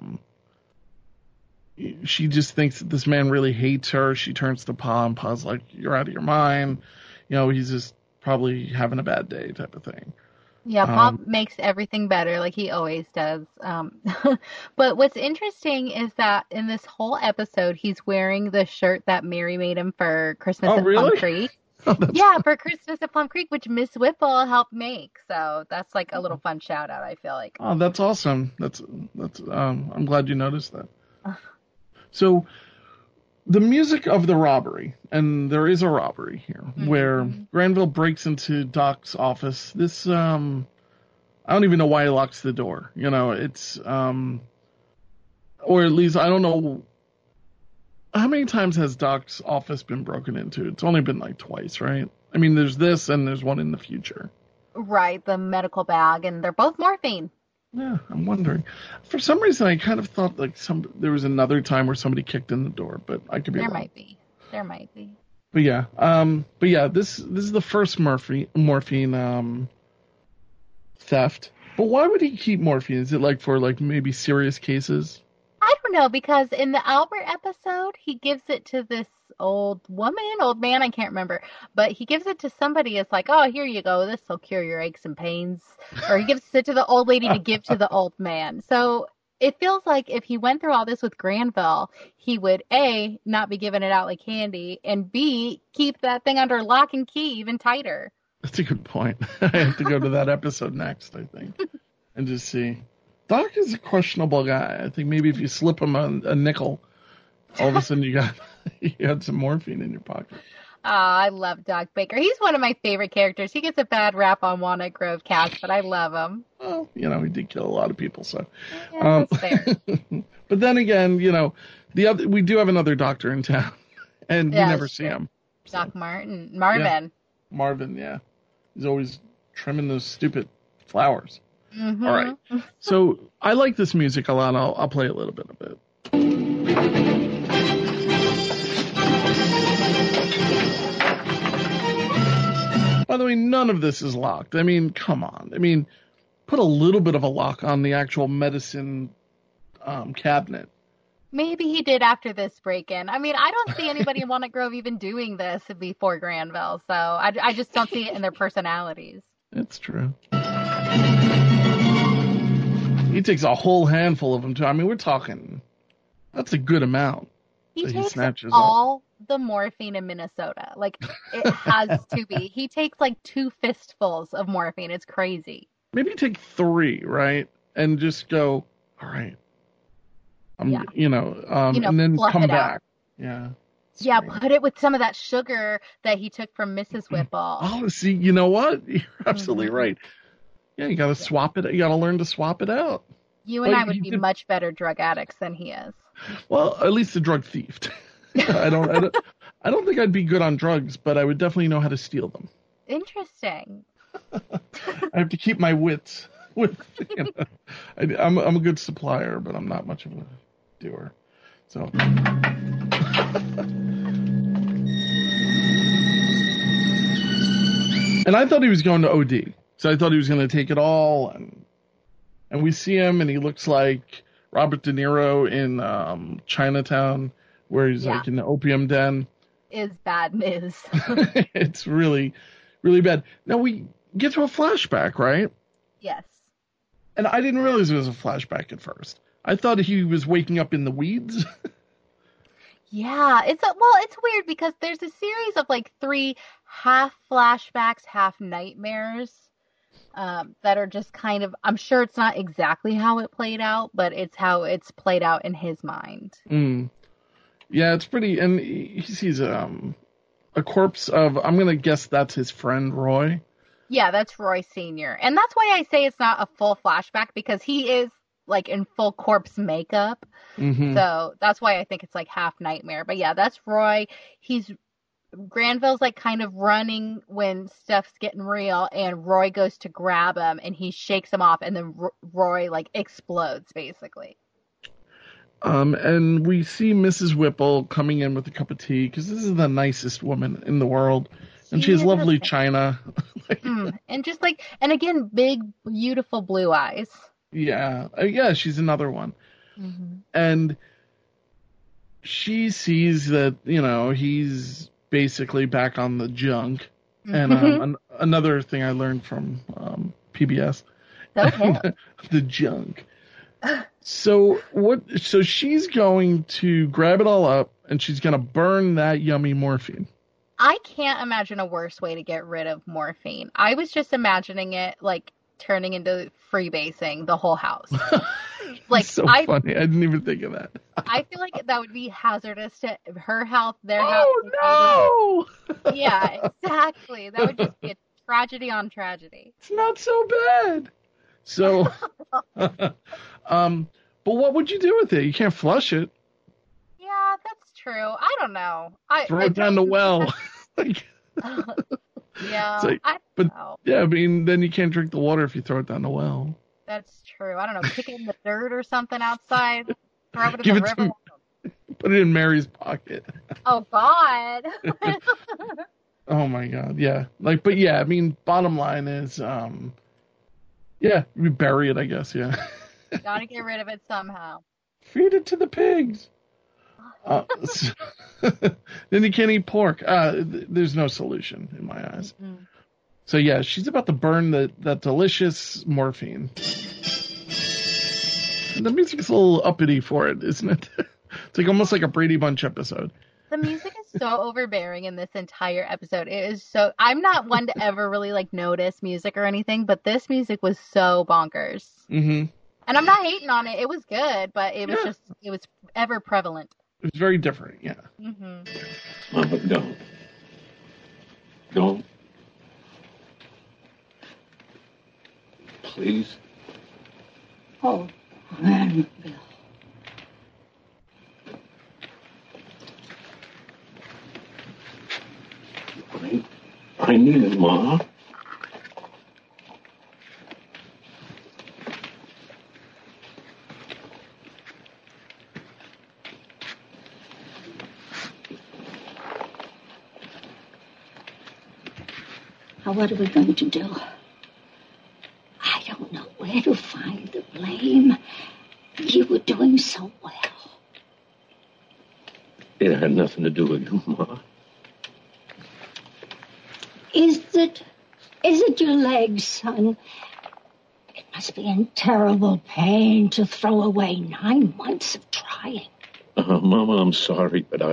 she just thinks that this man really hates her. She turns to Pa, and Pa's like, you're out of your mind. He's just probably having a bad day type of thing. Yeah, Pa makes everything better like he always does. But what's interesting is that in this whole episode, he's wearing the shirt that Mary made him for Christmas at really? Plum Creek. Yeah, for Christmas at Plum Creek, which Miss Whipple helped make. So that's like a little fun shout out, I feel like. Oh, that's awesome. That's I'm glad you noticed that. So the music of the robbery, and there is a robbery here, where Granville breaks into Doc's office. This, I don't even know why he locks the door. It's, or at least, I don't know, how many times has Doc's office been broken into? It's only been like twice, right? I mean, there's this, and there's one in the future. Right, the medical bag, and they're both morphine. Yeah, I'm wondering. For some reason, I kind of thought like there was another time where somebody kicked in the door, but I could be wrong. There might be. But yeah, this is the first morphine theft. But why would he keep morphine? Is it like for like maybe serious cases? I don't know, because in the Albert episode, he gives it to this old man, I can't remember, but he gives it to somebody. It's like, oh, here you go, this will cure your aches and pains. Or he gives it to the old lady to give to the old man. So it feels like if he went through all this with Granville, he would A, not be giving it out like candy, and B, keep that thing under lock and key even tighter. That's a good point. I have to go to that episode next, I think, and just see. Doc is a questionable guy. I think maybe if you slip him a nickel, all of a sudden you had some morphine in your pocket. I love Doc Baker. He's one of my favorite characters. He gets a bad rap on Walnut Grove Cast, but I love him. Well, he did kill a lot of people, so. Yeah, that's fair. But then again, we do have another doctor in town, and we never see him. Doc Marvin. Yeah. Marvin, yeah. He's always trimming those stupid flowers. Mm-hmm. All right. So I like this music a lot. I'll play a little bit of it. By the way, none of this is locked. I mean, come on. I mean, put a little bit of a lock on the actual medicine cabinet. Maybe he did after this break-in. I mean, I don't see anybody in Walnut Grove even doing this before Granville, so I just don't see it in their personalities. It's true. He takes a whole handful of them, too. I mean, we're talking, that's a good amount. He takes all the morphine in Minnesota. Like, it has to be. He takes like 2 fistfuls of morphine. It's crazy. Maybe take 3, right? And just go, all right. And then come back. Yeah. Yeah, put it with some of that sugar that he took from Mrs. Whipple. Oh, see, you know what? You're absolutely right. Yeah, you got to swap it. You got to learn to swap it out. You and I would be much better drug addicts than he is. Well, at least a drug thief. I don't think I'd be good on drugs, but I would definitely know how to steal them. Interesting. I have to keep my wits with, I'm a good supplier, but I'm not much of a doer. So. And I thought he was going to OD. So I thought he was going to take it all. And we see him, and he looks like Robert De Niro in Chinatown, where he's like in the opium den. Is bad news. It's really, really bad. Now we get to a flashback, right? Yes. And I didn't realize it was a flashback at first. I thought he was waking up in the weeds. Yeah, it's weird because there's a series of like 3 half flashbacks, half nightmares that are just kind of, I'm sure it's not exactly how it played out, but it's how it's played out in his mind. Yeah, it's pretty, and he sees a corpse of, I'm going to guess that's his friend Roy. Yeah, that's Roy Sr. And that's why I say it's not a full flashback, because he is like in full corpse makeup. So that's why I think it's like half nightmare. But yeah, that's Roy. Granville's like kind of running when stuff's getting real, and Roy goes to grab him and he shakes him off, and then Roy like explodes basically. And we see Mrs. Whipple coming in with a cup of tea, because this is the nicest woman in the world. And she has lovely china. And just like, and again, big, beautiful blue eyes. Yeah, she's another one. And she sees that, he's basically back on the junk. And another thing I learned from PBS. Okay. The junk. So she's going to grab it all up, and she's going to burn that yummy morphine. I can't imagine a worse way to get rid of morphine. I was just imagining it like turning into freebasing the whole house. Like, so funny. I didn't even think of that. I feel like that would be hazardous to her health, their health. Oh, no! Yeah, exactly. That would just be a tragedy on tragedy. It's not so bad. So, but what would you do with it? You can't flush it. Yeah, that's true. I don't know. Throw it down the well. Yeah, like, I don't know. Yeah, I mean, then you can't drink the water if you throw it down the well. That's true. I don't know. Kick it in the dirt or something outside. Throw it in the river. Put it in Mary's pocket. Oh, God. Oh, my God. Yeah. But yeah, I mean, bottom line is, we bury it, I guess, yeah. Gotta get rid of it somehow. Feed it to the pigs. Then you can't eat pork. There's no solution in my eyes. So yeah, she's about to burn that delicious morphine. And the music's a little uppity for it, isn't it? It's like almost like a Brady Bunch episode. The music is so overbearing in this entire episode. It is so. I'm not one to ever really like notice music or anything, but this music was so bonkers. And I'm not hating on it. It was good, but it was it was ever prevalent. It was very different, yeah. Mama, don't. Don't. Please. Oh, Granville. I need it, Ma. Now, what are we going to do? I don't know where to find the blame. You were doing so well. It had nothing to do with you, Ma. Is it your legs, son? It must be in terrible pain to throw away 9 months of trying. Mama, I'm sorry, but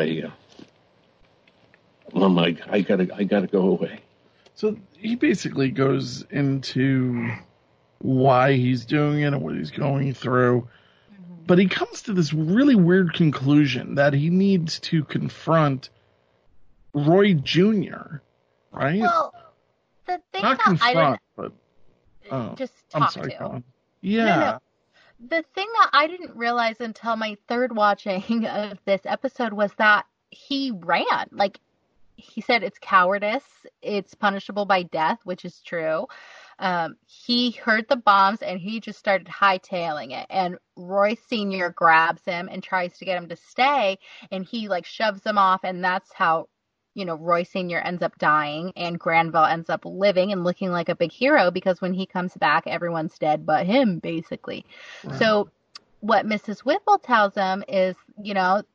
Mama, I gotta go away. So he basically goes into why he's doing it and what he's going through. But he comes to this really weird conclusion that he needs to confront Roy Jr., right? Well, the thing Not that confront, but just I'm talk sorry, to. Colin. Yeah. No. The thing that I didn't realize until my third watching of this episode was that he ran. Like, he said it's cowardice. It's punishable by death, which is true. he heard the bombs and he just started hightailing it. And Roy Sr. grabs him and tries to get him to stay, and he like shoves him off, and that's how, you know, Roy Sr. ends up dying and Granville ends up living and looking like a big hero, because when he comes back, everyone's dead but him, basically. Right. So what Mrs. Whipple tells him is, you know,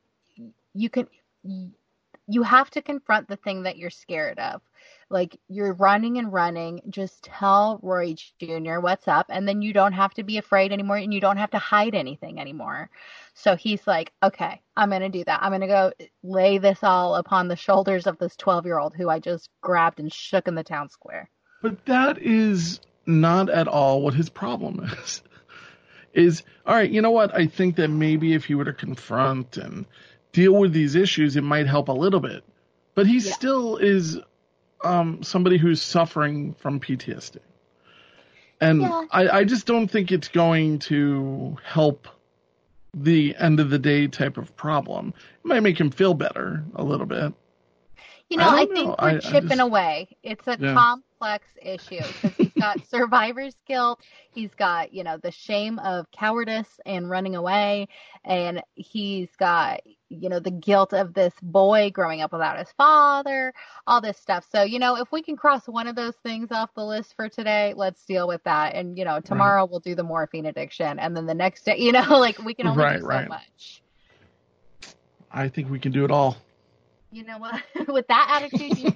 you have to confront the thing that you're scared of. Like, you're running and running. Just tell Roy Jr. what's up, and then you don't have to be afraid anymore, and you don't have to hide anything anymore. So he's like, okay, I'm going to do that. I'm going to go lay this all upon the shoulders of this 12-year-old who I just grabbed and shook in the town square. But that is not at all what his problem is, all right, you know what? I think that maybe if he were to confront and deal with these issues, it might help a little bit. But he still is somebody who's suffering from PTSD. And I just don't think it's going to help the end of the day type of problem. It might make him feel better a little bit. You know, I think we're chipping away. It's a complex issue because he's got survivor's guilt. He's got, you know, the shame of cowardice and running away. And he's got, you know, the guilt of this boy growing up without his father, all this stuff. So, you know, if we can cross one of those things off the list for today, let's deal with that. And, you know, tomorrow we'll do the morphine addiction. And then the next day, you know, like we can only do so much. I think we can do it all. You know what? With that attitude, you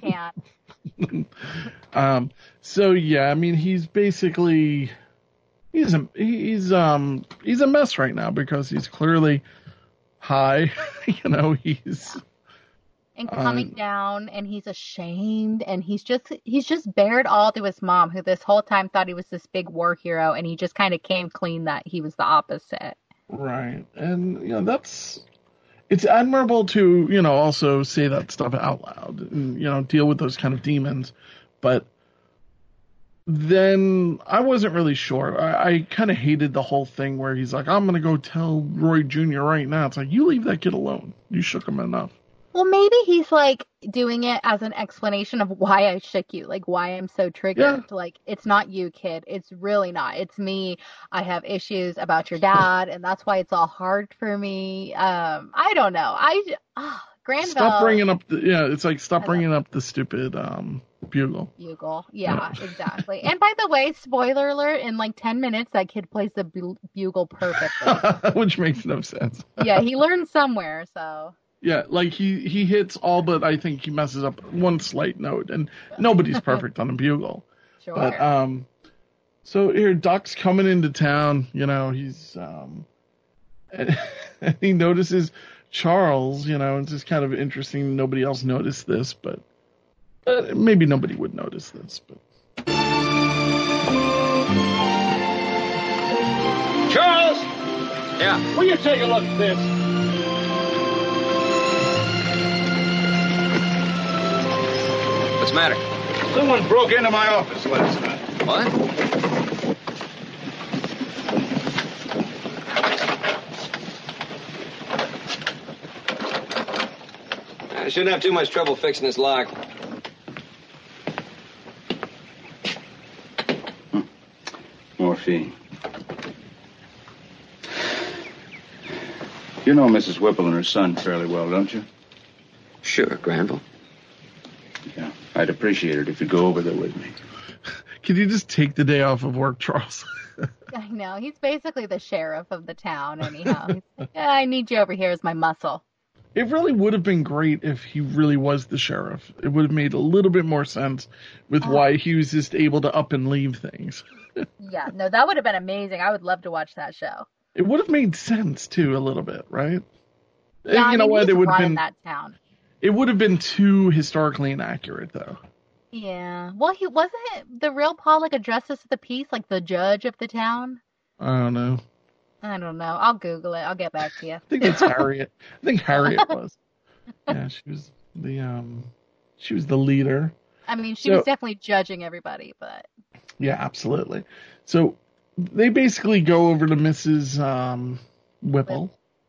can. So yeah, I mean, he's basically he's a mess right now because he's clearly high. You know, he's and coming down, and he's ashamed, and he's just bared all to his mom, who this whole time thought he was this big war hero, and he just kind of came clean that he was the opposite. Right, and you know it's admirable to, you know, also say that stuff out loud and, you know, deal with those kind of demons. But then I wasn't really sure. I kind of hated the whole thing where he's like, I'm going to go tell Roy Jr. right now. It's like, you leave that kid alone. You shook him enough. Well, maybe he's like doing it as an explanation of why I shook you, like why I'm so triggered. Yeah. Like, it's not you, kid. It's really not. It's me. I have issues about your dad, and that's why it's all hard for me. I don't know. Granville. Stop bringing up stop bringing up the stupid bugle. Bugle. Yeah, exactly. And by the way, spoiler alert, in like 10 minutes, that kid plays the bugle perfectly. Which makes no sense. Yeah, he learned somewhere, so. Yeah, like he hits all but I think he messes up one slight note, and nobody's perfect on a bugle. Sure. But so here Doc's coming into town, you know, he's and he notices Charles, you know, it's just kind of interesting. Nobody else noticed this, but maybe nobody would notice this, but Charles! Yeah. Will you take a look at this? What's the matter? Someone broke into my office last night. What? I shouldn't have too much trouble fixing this lock. Morphine. You know Mrs. Whipple and her son fairly well, don't you? Sure, Granville. Yeah, I'd appreciate it if you'd go over there with me. Could you just take the day off of work, Charles? I know. He's basically the sheriff of the town, anyhow. He's like, yeah, I need you over here as my muscle. It really would have been great if he really was the sheriff. It would have made a little bit more sense with why he was just able to up and leave things. Yeah, no, that would have been amazing. I would love to watch that show. It would have made sense, too, a little bit, right? Yeah, you know what? It would have been that town. It would have been too historically inaccurate, though. Yeah. Well, he wasn't the real Paul like a justice of the peace, like the judge of the town? I don't know. I'll Google it. I'll get back to you. I think it's Harriet. I think Harriet was. Yeah, she was the leader. I mean, she was definitely judging everybody, but. Yeah, absolutely. So they basically go over to Mrs. Whipple.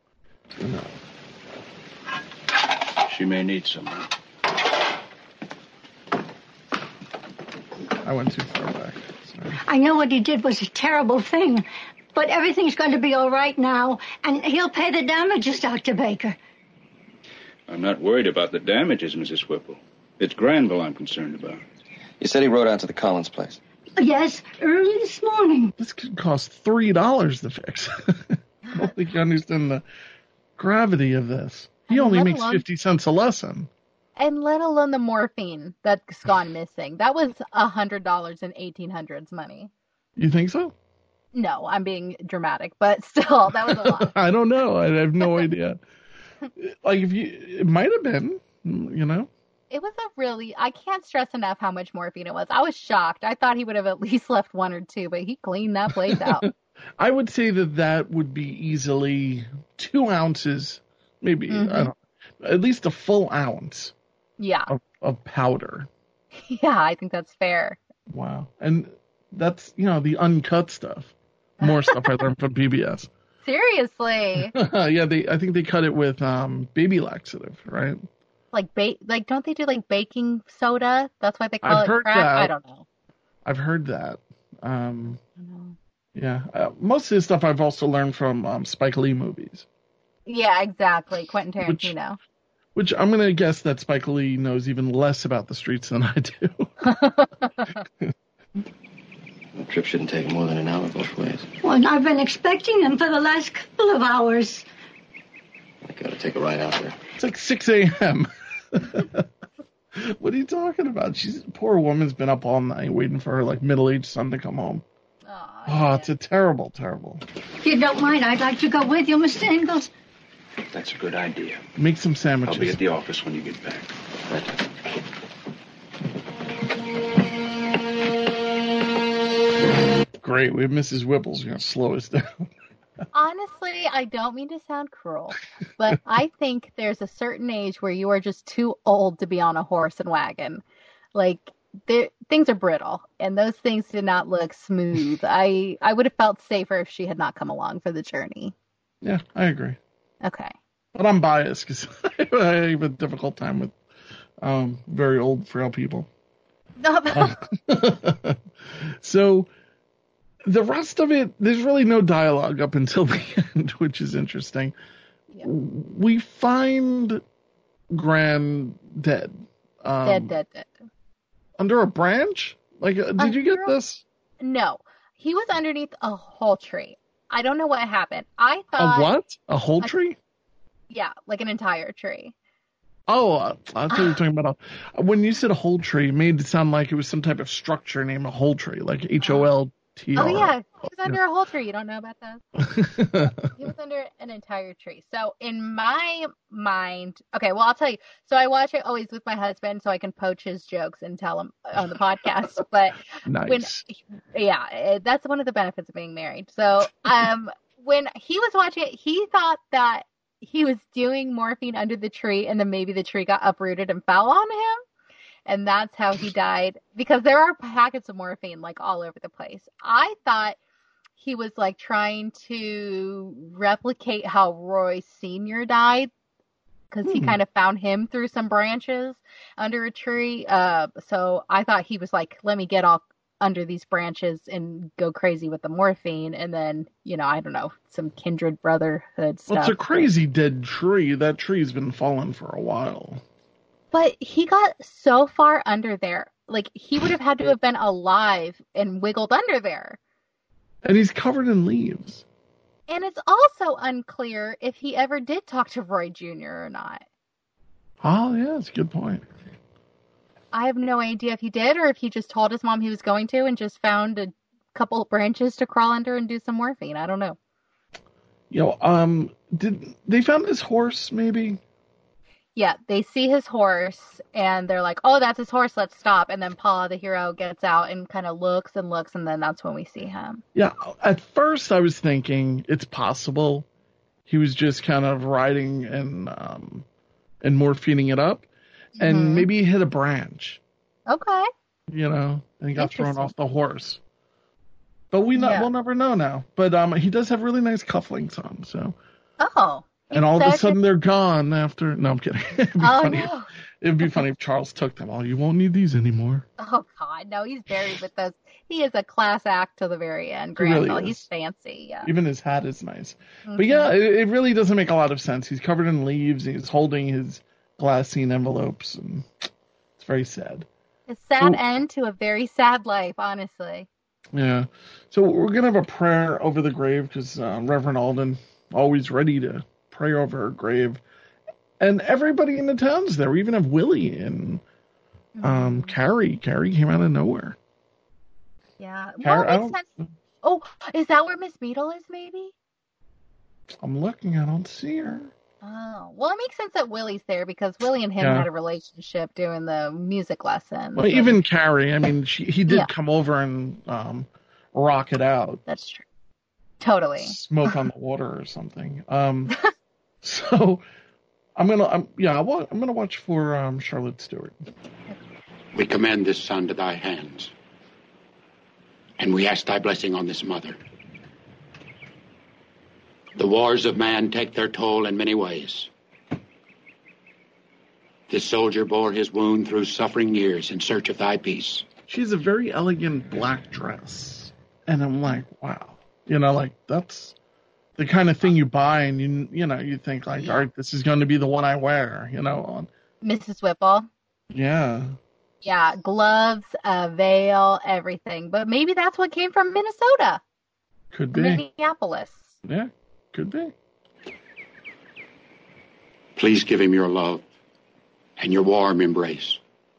She may need someone. I went too far back. Sorry. I know what he did was a terrible thing, but everything's going to be all right now, and he'll pay the damages, Dr. Baker. I'm not worried about the damages, Mrs. Whipple. It's Granville I'm concerned about. You said he rode out to the Collins place. Yes, early this morning. This could cost $3 to fix. I don't think you understand the gravity of this. He only makes 50 cents a lesson. And let alone the morphine that's gone missing. That was $100 in 1800s money. You think so? No, I'm being dramatic, but still, that was a lot. I don't know. I have no idea. Like, it might have been, you know? It was I can't stress enough how much morphine it was. I was shocked. I thought he would have at least left 1 or 2, but he cleaned that place out. I would say that would be easily 2 ounces, maybe, I don't know, at least a full ounce. Yeah. Of powder. Yeah, I think that's fair. Wow. And that's, the uncut stuff. More stuff I learned from PBS. Seriously. Yeah, I think they cut it with baby laxative, right? Like don't they do like baking soda? That's why they call it crack? That. I don't know. I've heard that. Yeah. Most of this stuff I've also learned from Spike Lee movies. Yeah, exactly. Quentin Tarantino. Which I'm going to guess that Spike Lee knows even less about the streets than I do. The trip shouldn't take more than an hour both ways. Well, I've been expecting him for the last couple of hours. I gotta take a ride out there. It's like 6 a.m. What are you talking about? Poor woman's been up all night waiting for her middle-aged son to come home. It's a terrible, terrible. If you don't mind, I'd like to go with you, Mr. Ingalls. That's a good idea. Make some sandwiches. I'll be at the office when you get back. Right. Great. We have Mrs. Whipple's going to slow us down. Honestly, I don't mean to sound cruel, but I think there's a certain age where you are just too old to be on a horse and wagon. Things are brittle, and those things did not look smooth. I would have felt safer if she had not come along for the journey. Yeah, I agree. Okay. But I'm biased because I have a difficult time with very old, frail people. So the rest of it, there's really no dialogue up until the end, which is interesting. Yeah. We find Gran dead. Dead. Under a branch? Did you get this? No. He was underneath a whole tree. I don't know what happened. I thought... A what? A whole tree? Yeah, like an entire tree. Oh, I thought you were talking about when you said a whole tree, it made it sound like it was some type of structure named a whole tree, like HOLTR. Oh, yeah. He was under a whole tree. You don't know about that? He was under an entire tree. So in my mind, okay, well, I'll tell you. So I watch it always with my husband so I can poach his jokes and tell him on the podcast. But nice. That's one of the benefits of being married. So when he was watching it, he thought that he was doing morphine under the tree and then maybe the tree got uprooted and fell on him. And that's how he died. Because there are packets of morphine, all over the place. I thought he was, trying to replicate how Roy Sr. died. Because he kind of found him through some branches under a tree. So I thought he was let me get all under these branches and go crazy with the morphine. And then, I don't know, some kindred brotherhood stuff. Well, it's a crazy dead tree. That tree's been fallen for a while. But he got so far under there. He would have had to have been alive and wiggled under there. And he's covered in leaves. And it's also unclear if he ever did talk to Roy Jr. or not. Oh, yeah, that's a good point. I have no idea if he did or if he just told his mom he was going to and just found a couple of branches to crawl under and do some morphine. I don't know. Did they found his horse, maybe? Yeah, they see his horse, and they're like, oh, that's his horse, let's stop. And then Paula, the hero, gets out and kind of looks, and then that's when we see him. Yeah, at first I was thinking it's possible he was just kind of riding and morphining it up, and maybe he hit a branch. Okay. And he got thrown off the horse. But we'll never know now. But he does have really nice cufflinks on, so. Oh. And all of a sudden they're gone after. No, I'm kidding. It'd be Oh, funny. no. It'd be funny if Charles took them all. You won't need these anymore. Oh, God. No, he's buried with those. He is a class act till the very end. He really Granville. is. He's fancy. Yeah. Even his hat is nice. Mhm. But yeah, it really doesn't make a lot of sense. He's covered in leaves. He's holding his glassine envelopes, and it's very sad. A sad Ooh. end to a very sad life, honestly. Yeah. So we're going to have a prayer over the grave because Reverend Alden, always ready to pray over her grave. And everybody in the town's there. We even have Willie and Carrie. Carrie came out of nowhere. Yeah. Carrie, Well, it makes sense. Oh, is that where Miss Beadle is, maybe? I'm looking. I don't see her. Oh, well, it makes sense that Willie's there because Willie and him Yeah. had a relationship doing the music lessons. Well, even Carrie. I mean, he did Yeah. come over and rock it out. That's true. Totally. Smoke on the water or something. So I'm gonna watch for Charlotte Stewart. We commend this son to thy hands, and we ask thy blessing on this mother. The wars of man take their toll in many ways. This soldier bore his wound through suffering years in search of thy peace. She has a very elegant black dress, and I'm like, wow, like that's the kind of thing you buy, and you think like, all right, this is going to be the one I wear, on. Mrs. Whipple. Yeah. Yeah, gloves, a veil, everything. But maybe that's what came from Minnesota. Could be. Minneapolis. Yeah, could be. Please give him your love and your warm embrace.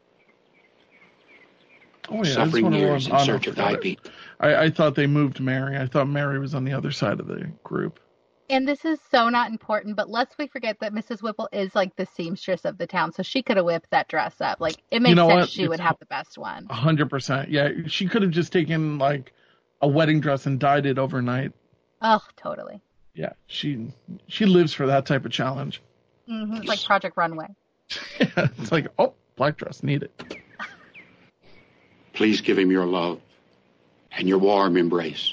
Oh, yeah. Suffering years in no, search of thy forgot peace. it. I thought they moved Mary. I thought Mary was on the other side of the group. And this is so not important, but lest we forget that Mrs. Whipple is like the seamstress of the town, so she could have whipped that dress up. Like, it makes sense what? she would have the best one. 100%. Yeah, she could have just taken like a wedding dress and dyed it overnight. Oh, totally. Yeah, she lives for that type of challenge. It's like Project Runway. Yeah, it's like, oh, black dress, need it. Please give him your love and your warm embrace.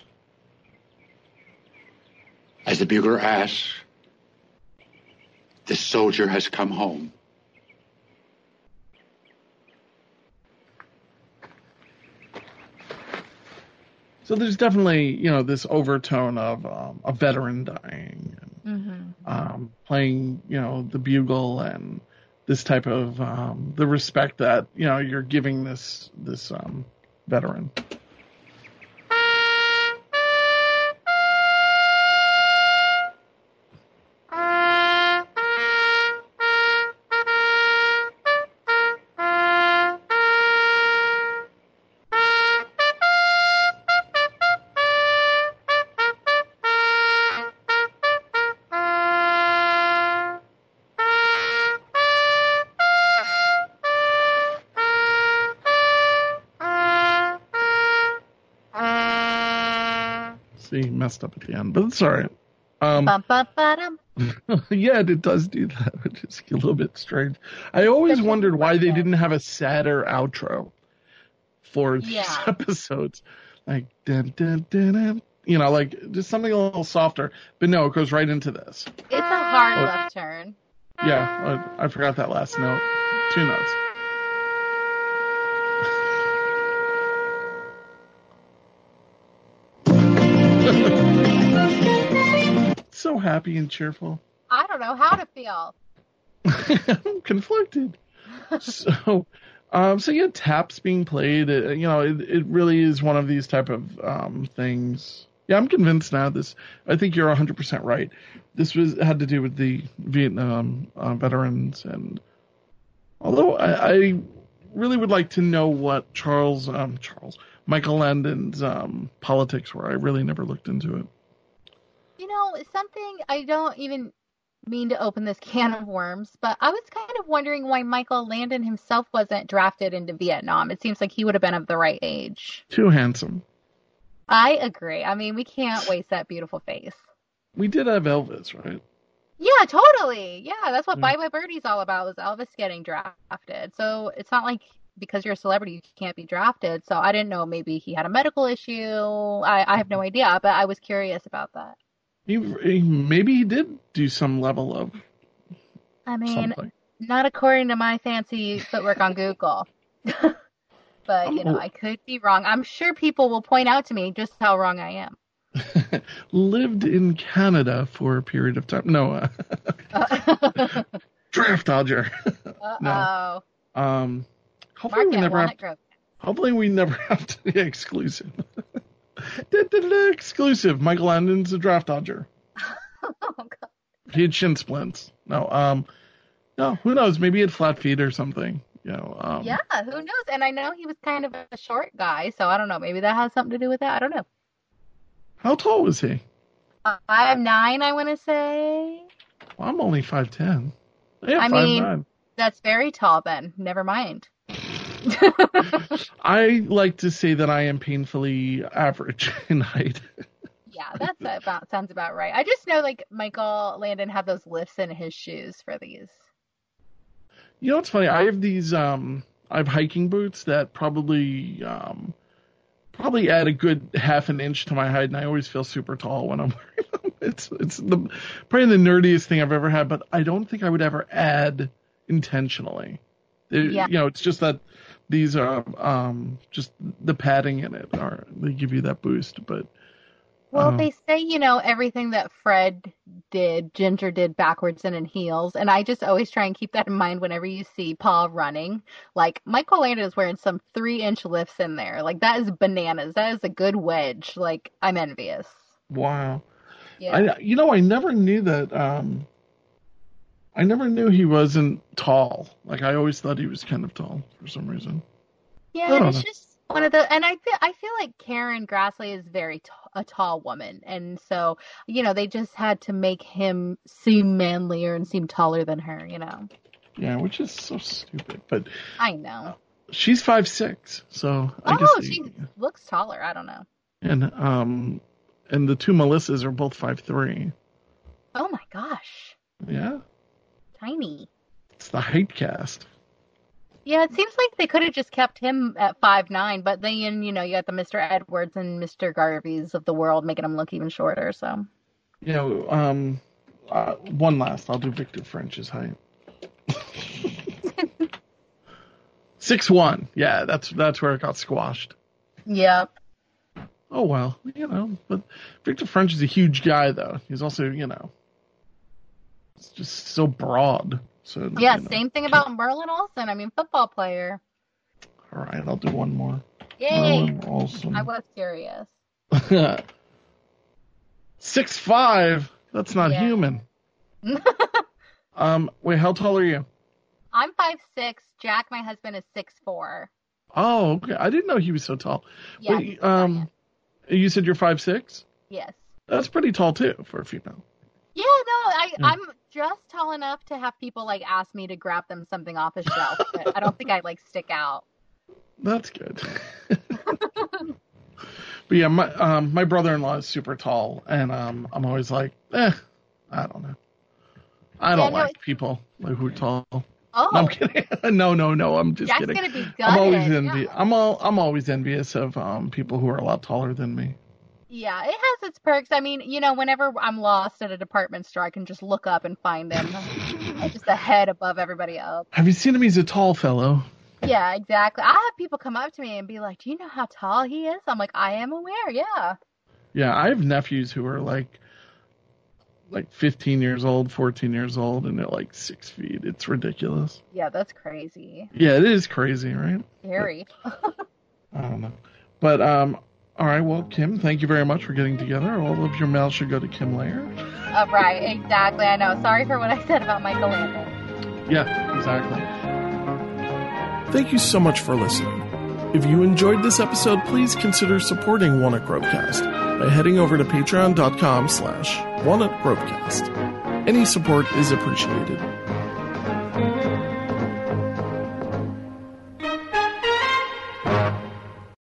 As the bugler asks, this soldier has come home. So there's definitely, this overtone of a veteran dying, and playing, the bugle, and this type of the respect that you're giving this veteran. See, messed up at the end, but it's all right. Bum-ba-ba-dum. Yeah, it does do that, which is a little bit strange. I always wondered why they didn't have a sadder outro for these episodes. Like, dun, dun, dun, dun, like just something a little softer. But no, it goes right into this. It's a hard left turn. Yeah, I forgot that last note. 2 notes. So happy and cheerful. I don't know how to feel. I'm conflicted. So yeah, taps being played. It really is one of these type of things. Yeah, I'm convinced now. I think you're 100% right. This had to do with the Vietnam veterans, and although I really would like to know what Michael Landon's politics were. I really never looked into it. Something I don't even mean to open this can of worms, but I was kind of wondering why Michael Landon himself wasn't drafted into Vietnam. It seems like he would have been of the right age. Too handsome. I agree. I mean, we can't waste that beautiful face. We did have Elvis, right? Yeah, totally. Yeah, that's what Bye Bye Birdie's all about, was Elvis getting drafted. So it's not like because you're a celebrity you can't be drafted. So I didn't know, maybe he had a medical issue. I have no idea, but I was curious about that. Maybe he did do some level of I mean, something. not according to my fancy footwork on Google. But, I could be wrong. I'm sure people will point out to me just how wrong I am. Lived in Canada for a period of time. No. Draft dodger. Uh-oh. No. Hopefully we never have to be exclusive. Exclusive. Michael Landon's a draft dodger. Oh, God. He had shin splints. No, who knows? Maybe he had flat feet or something. Yeah, who knows? And I know he was kind of a short guy, so I don't know. Maybe that has something to do with that. I don't know. How tall was he? 5'9", I want to say. Well, I'm only 5'10". Yeah, I 5'9". mean, that's very tall then. Never mind. I like to say that I am painfully average in height. Yeah, sounds about right. I just know like Michael Landon had those lifts in his shoes for these. You know what's funny? I have these I have hiking boots that probably add a good half an inch to my height, and I always feel super tall when I'm wearing them. It's probably the nerdiest thing I've ever had, but I don't think I would ever add intentionally. It's just that these are just the padding in it they give you that boost, but well, they say, everything that Fred did, Ginger did backwards and in heels. And I just always try and keep that in mind whenever you see Paul running. Like, Michael Landon is wearing some 3-inch lifts in there. Like, that is bananas. That is a good wedge. Like, I'm envious. Wow. Yeah. I never knew that. I never knew he wasn't tall. Like, I always thought he was kind of tall for some reason. Yeah, it's just one of the, and I feel like Karen Grassley is a tall woman, and so they just had to make him seem manlier and seem taller than her, Yeah, which is so stupid, but I know she's 5'6", so I guess she looks taller. I don't know. And the two Melissas are both 5'3". Oh my gosh. Yeah. Tiny. It's the height cast. Yeah, it seems like they could have just kept him at 5'9", but then, you got the Mr. Edwards and Mr. Garveys of the world making him look even shorter, so. One last. I'll do Victor French's height. 6'1". Yeah, that's where it got squashed. Yep. Oh, well, but Victor French is a huge guy, though. He's also, it's just so broad. So, yeah, same thing about Merlin Olsen. I mean, football player. All right, I'll do one more. Yay! Merlin Olsen. I was curious. 6'5". That's not human. Wait, how tall are you? I'm 5'6". Jack, my husband, is 6'4". Oh, okay. I didn't know he was so tall. Yeah. Wait, you said you're 5'6"? Yes. That's pretty tall too for a female. Yeah, no, I'm just tall enough to have people ask me to grab them something off a shelf, but I don't think I stick out. That's good. But yeah, my brother-in-law is super tall, and I'm always like, I don't know. I don't like people who are tall. Oh, no, I'm kidding. No. I'm just kidding. That's gonna be gutted. I'm always envious of people who are a lot taller than me. Yeah, it has its perks. I mean, whenever I'm lost at a department store, I can just look up and find him. Just a head above everybody else. Have you seen him? He's a tall fellow. Yeah, exactly. I have people come up to me and be like, do you know how tall he is? I'm like, I am aware, yeah. Yeah, I have nephews who are like 15 years old, 14 years old, and they're 6 feet. It's ridiculous. Yeah, that's crazy. Yeah, it is crazy, right? Scary. I don't know. But, all right, well, Kim, thank you very much for getting together. All of your mail should go to Kim Layer. Right, exactly. I know. Sorry for what I said about Michael Landon. Yeah, exactly. Thank you so much for listening. If you enjoyed this episode, please consider supporting One Up Gropecast by heading over to patreon.com/OneUpGropecast. Any support is appreciated.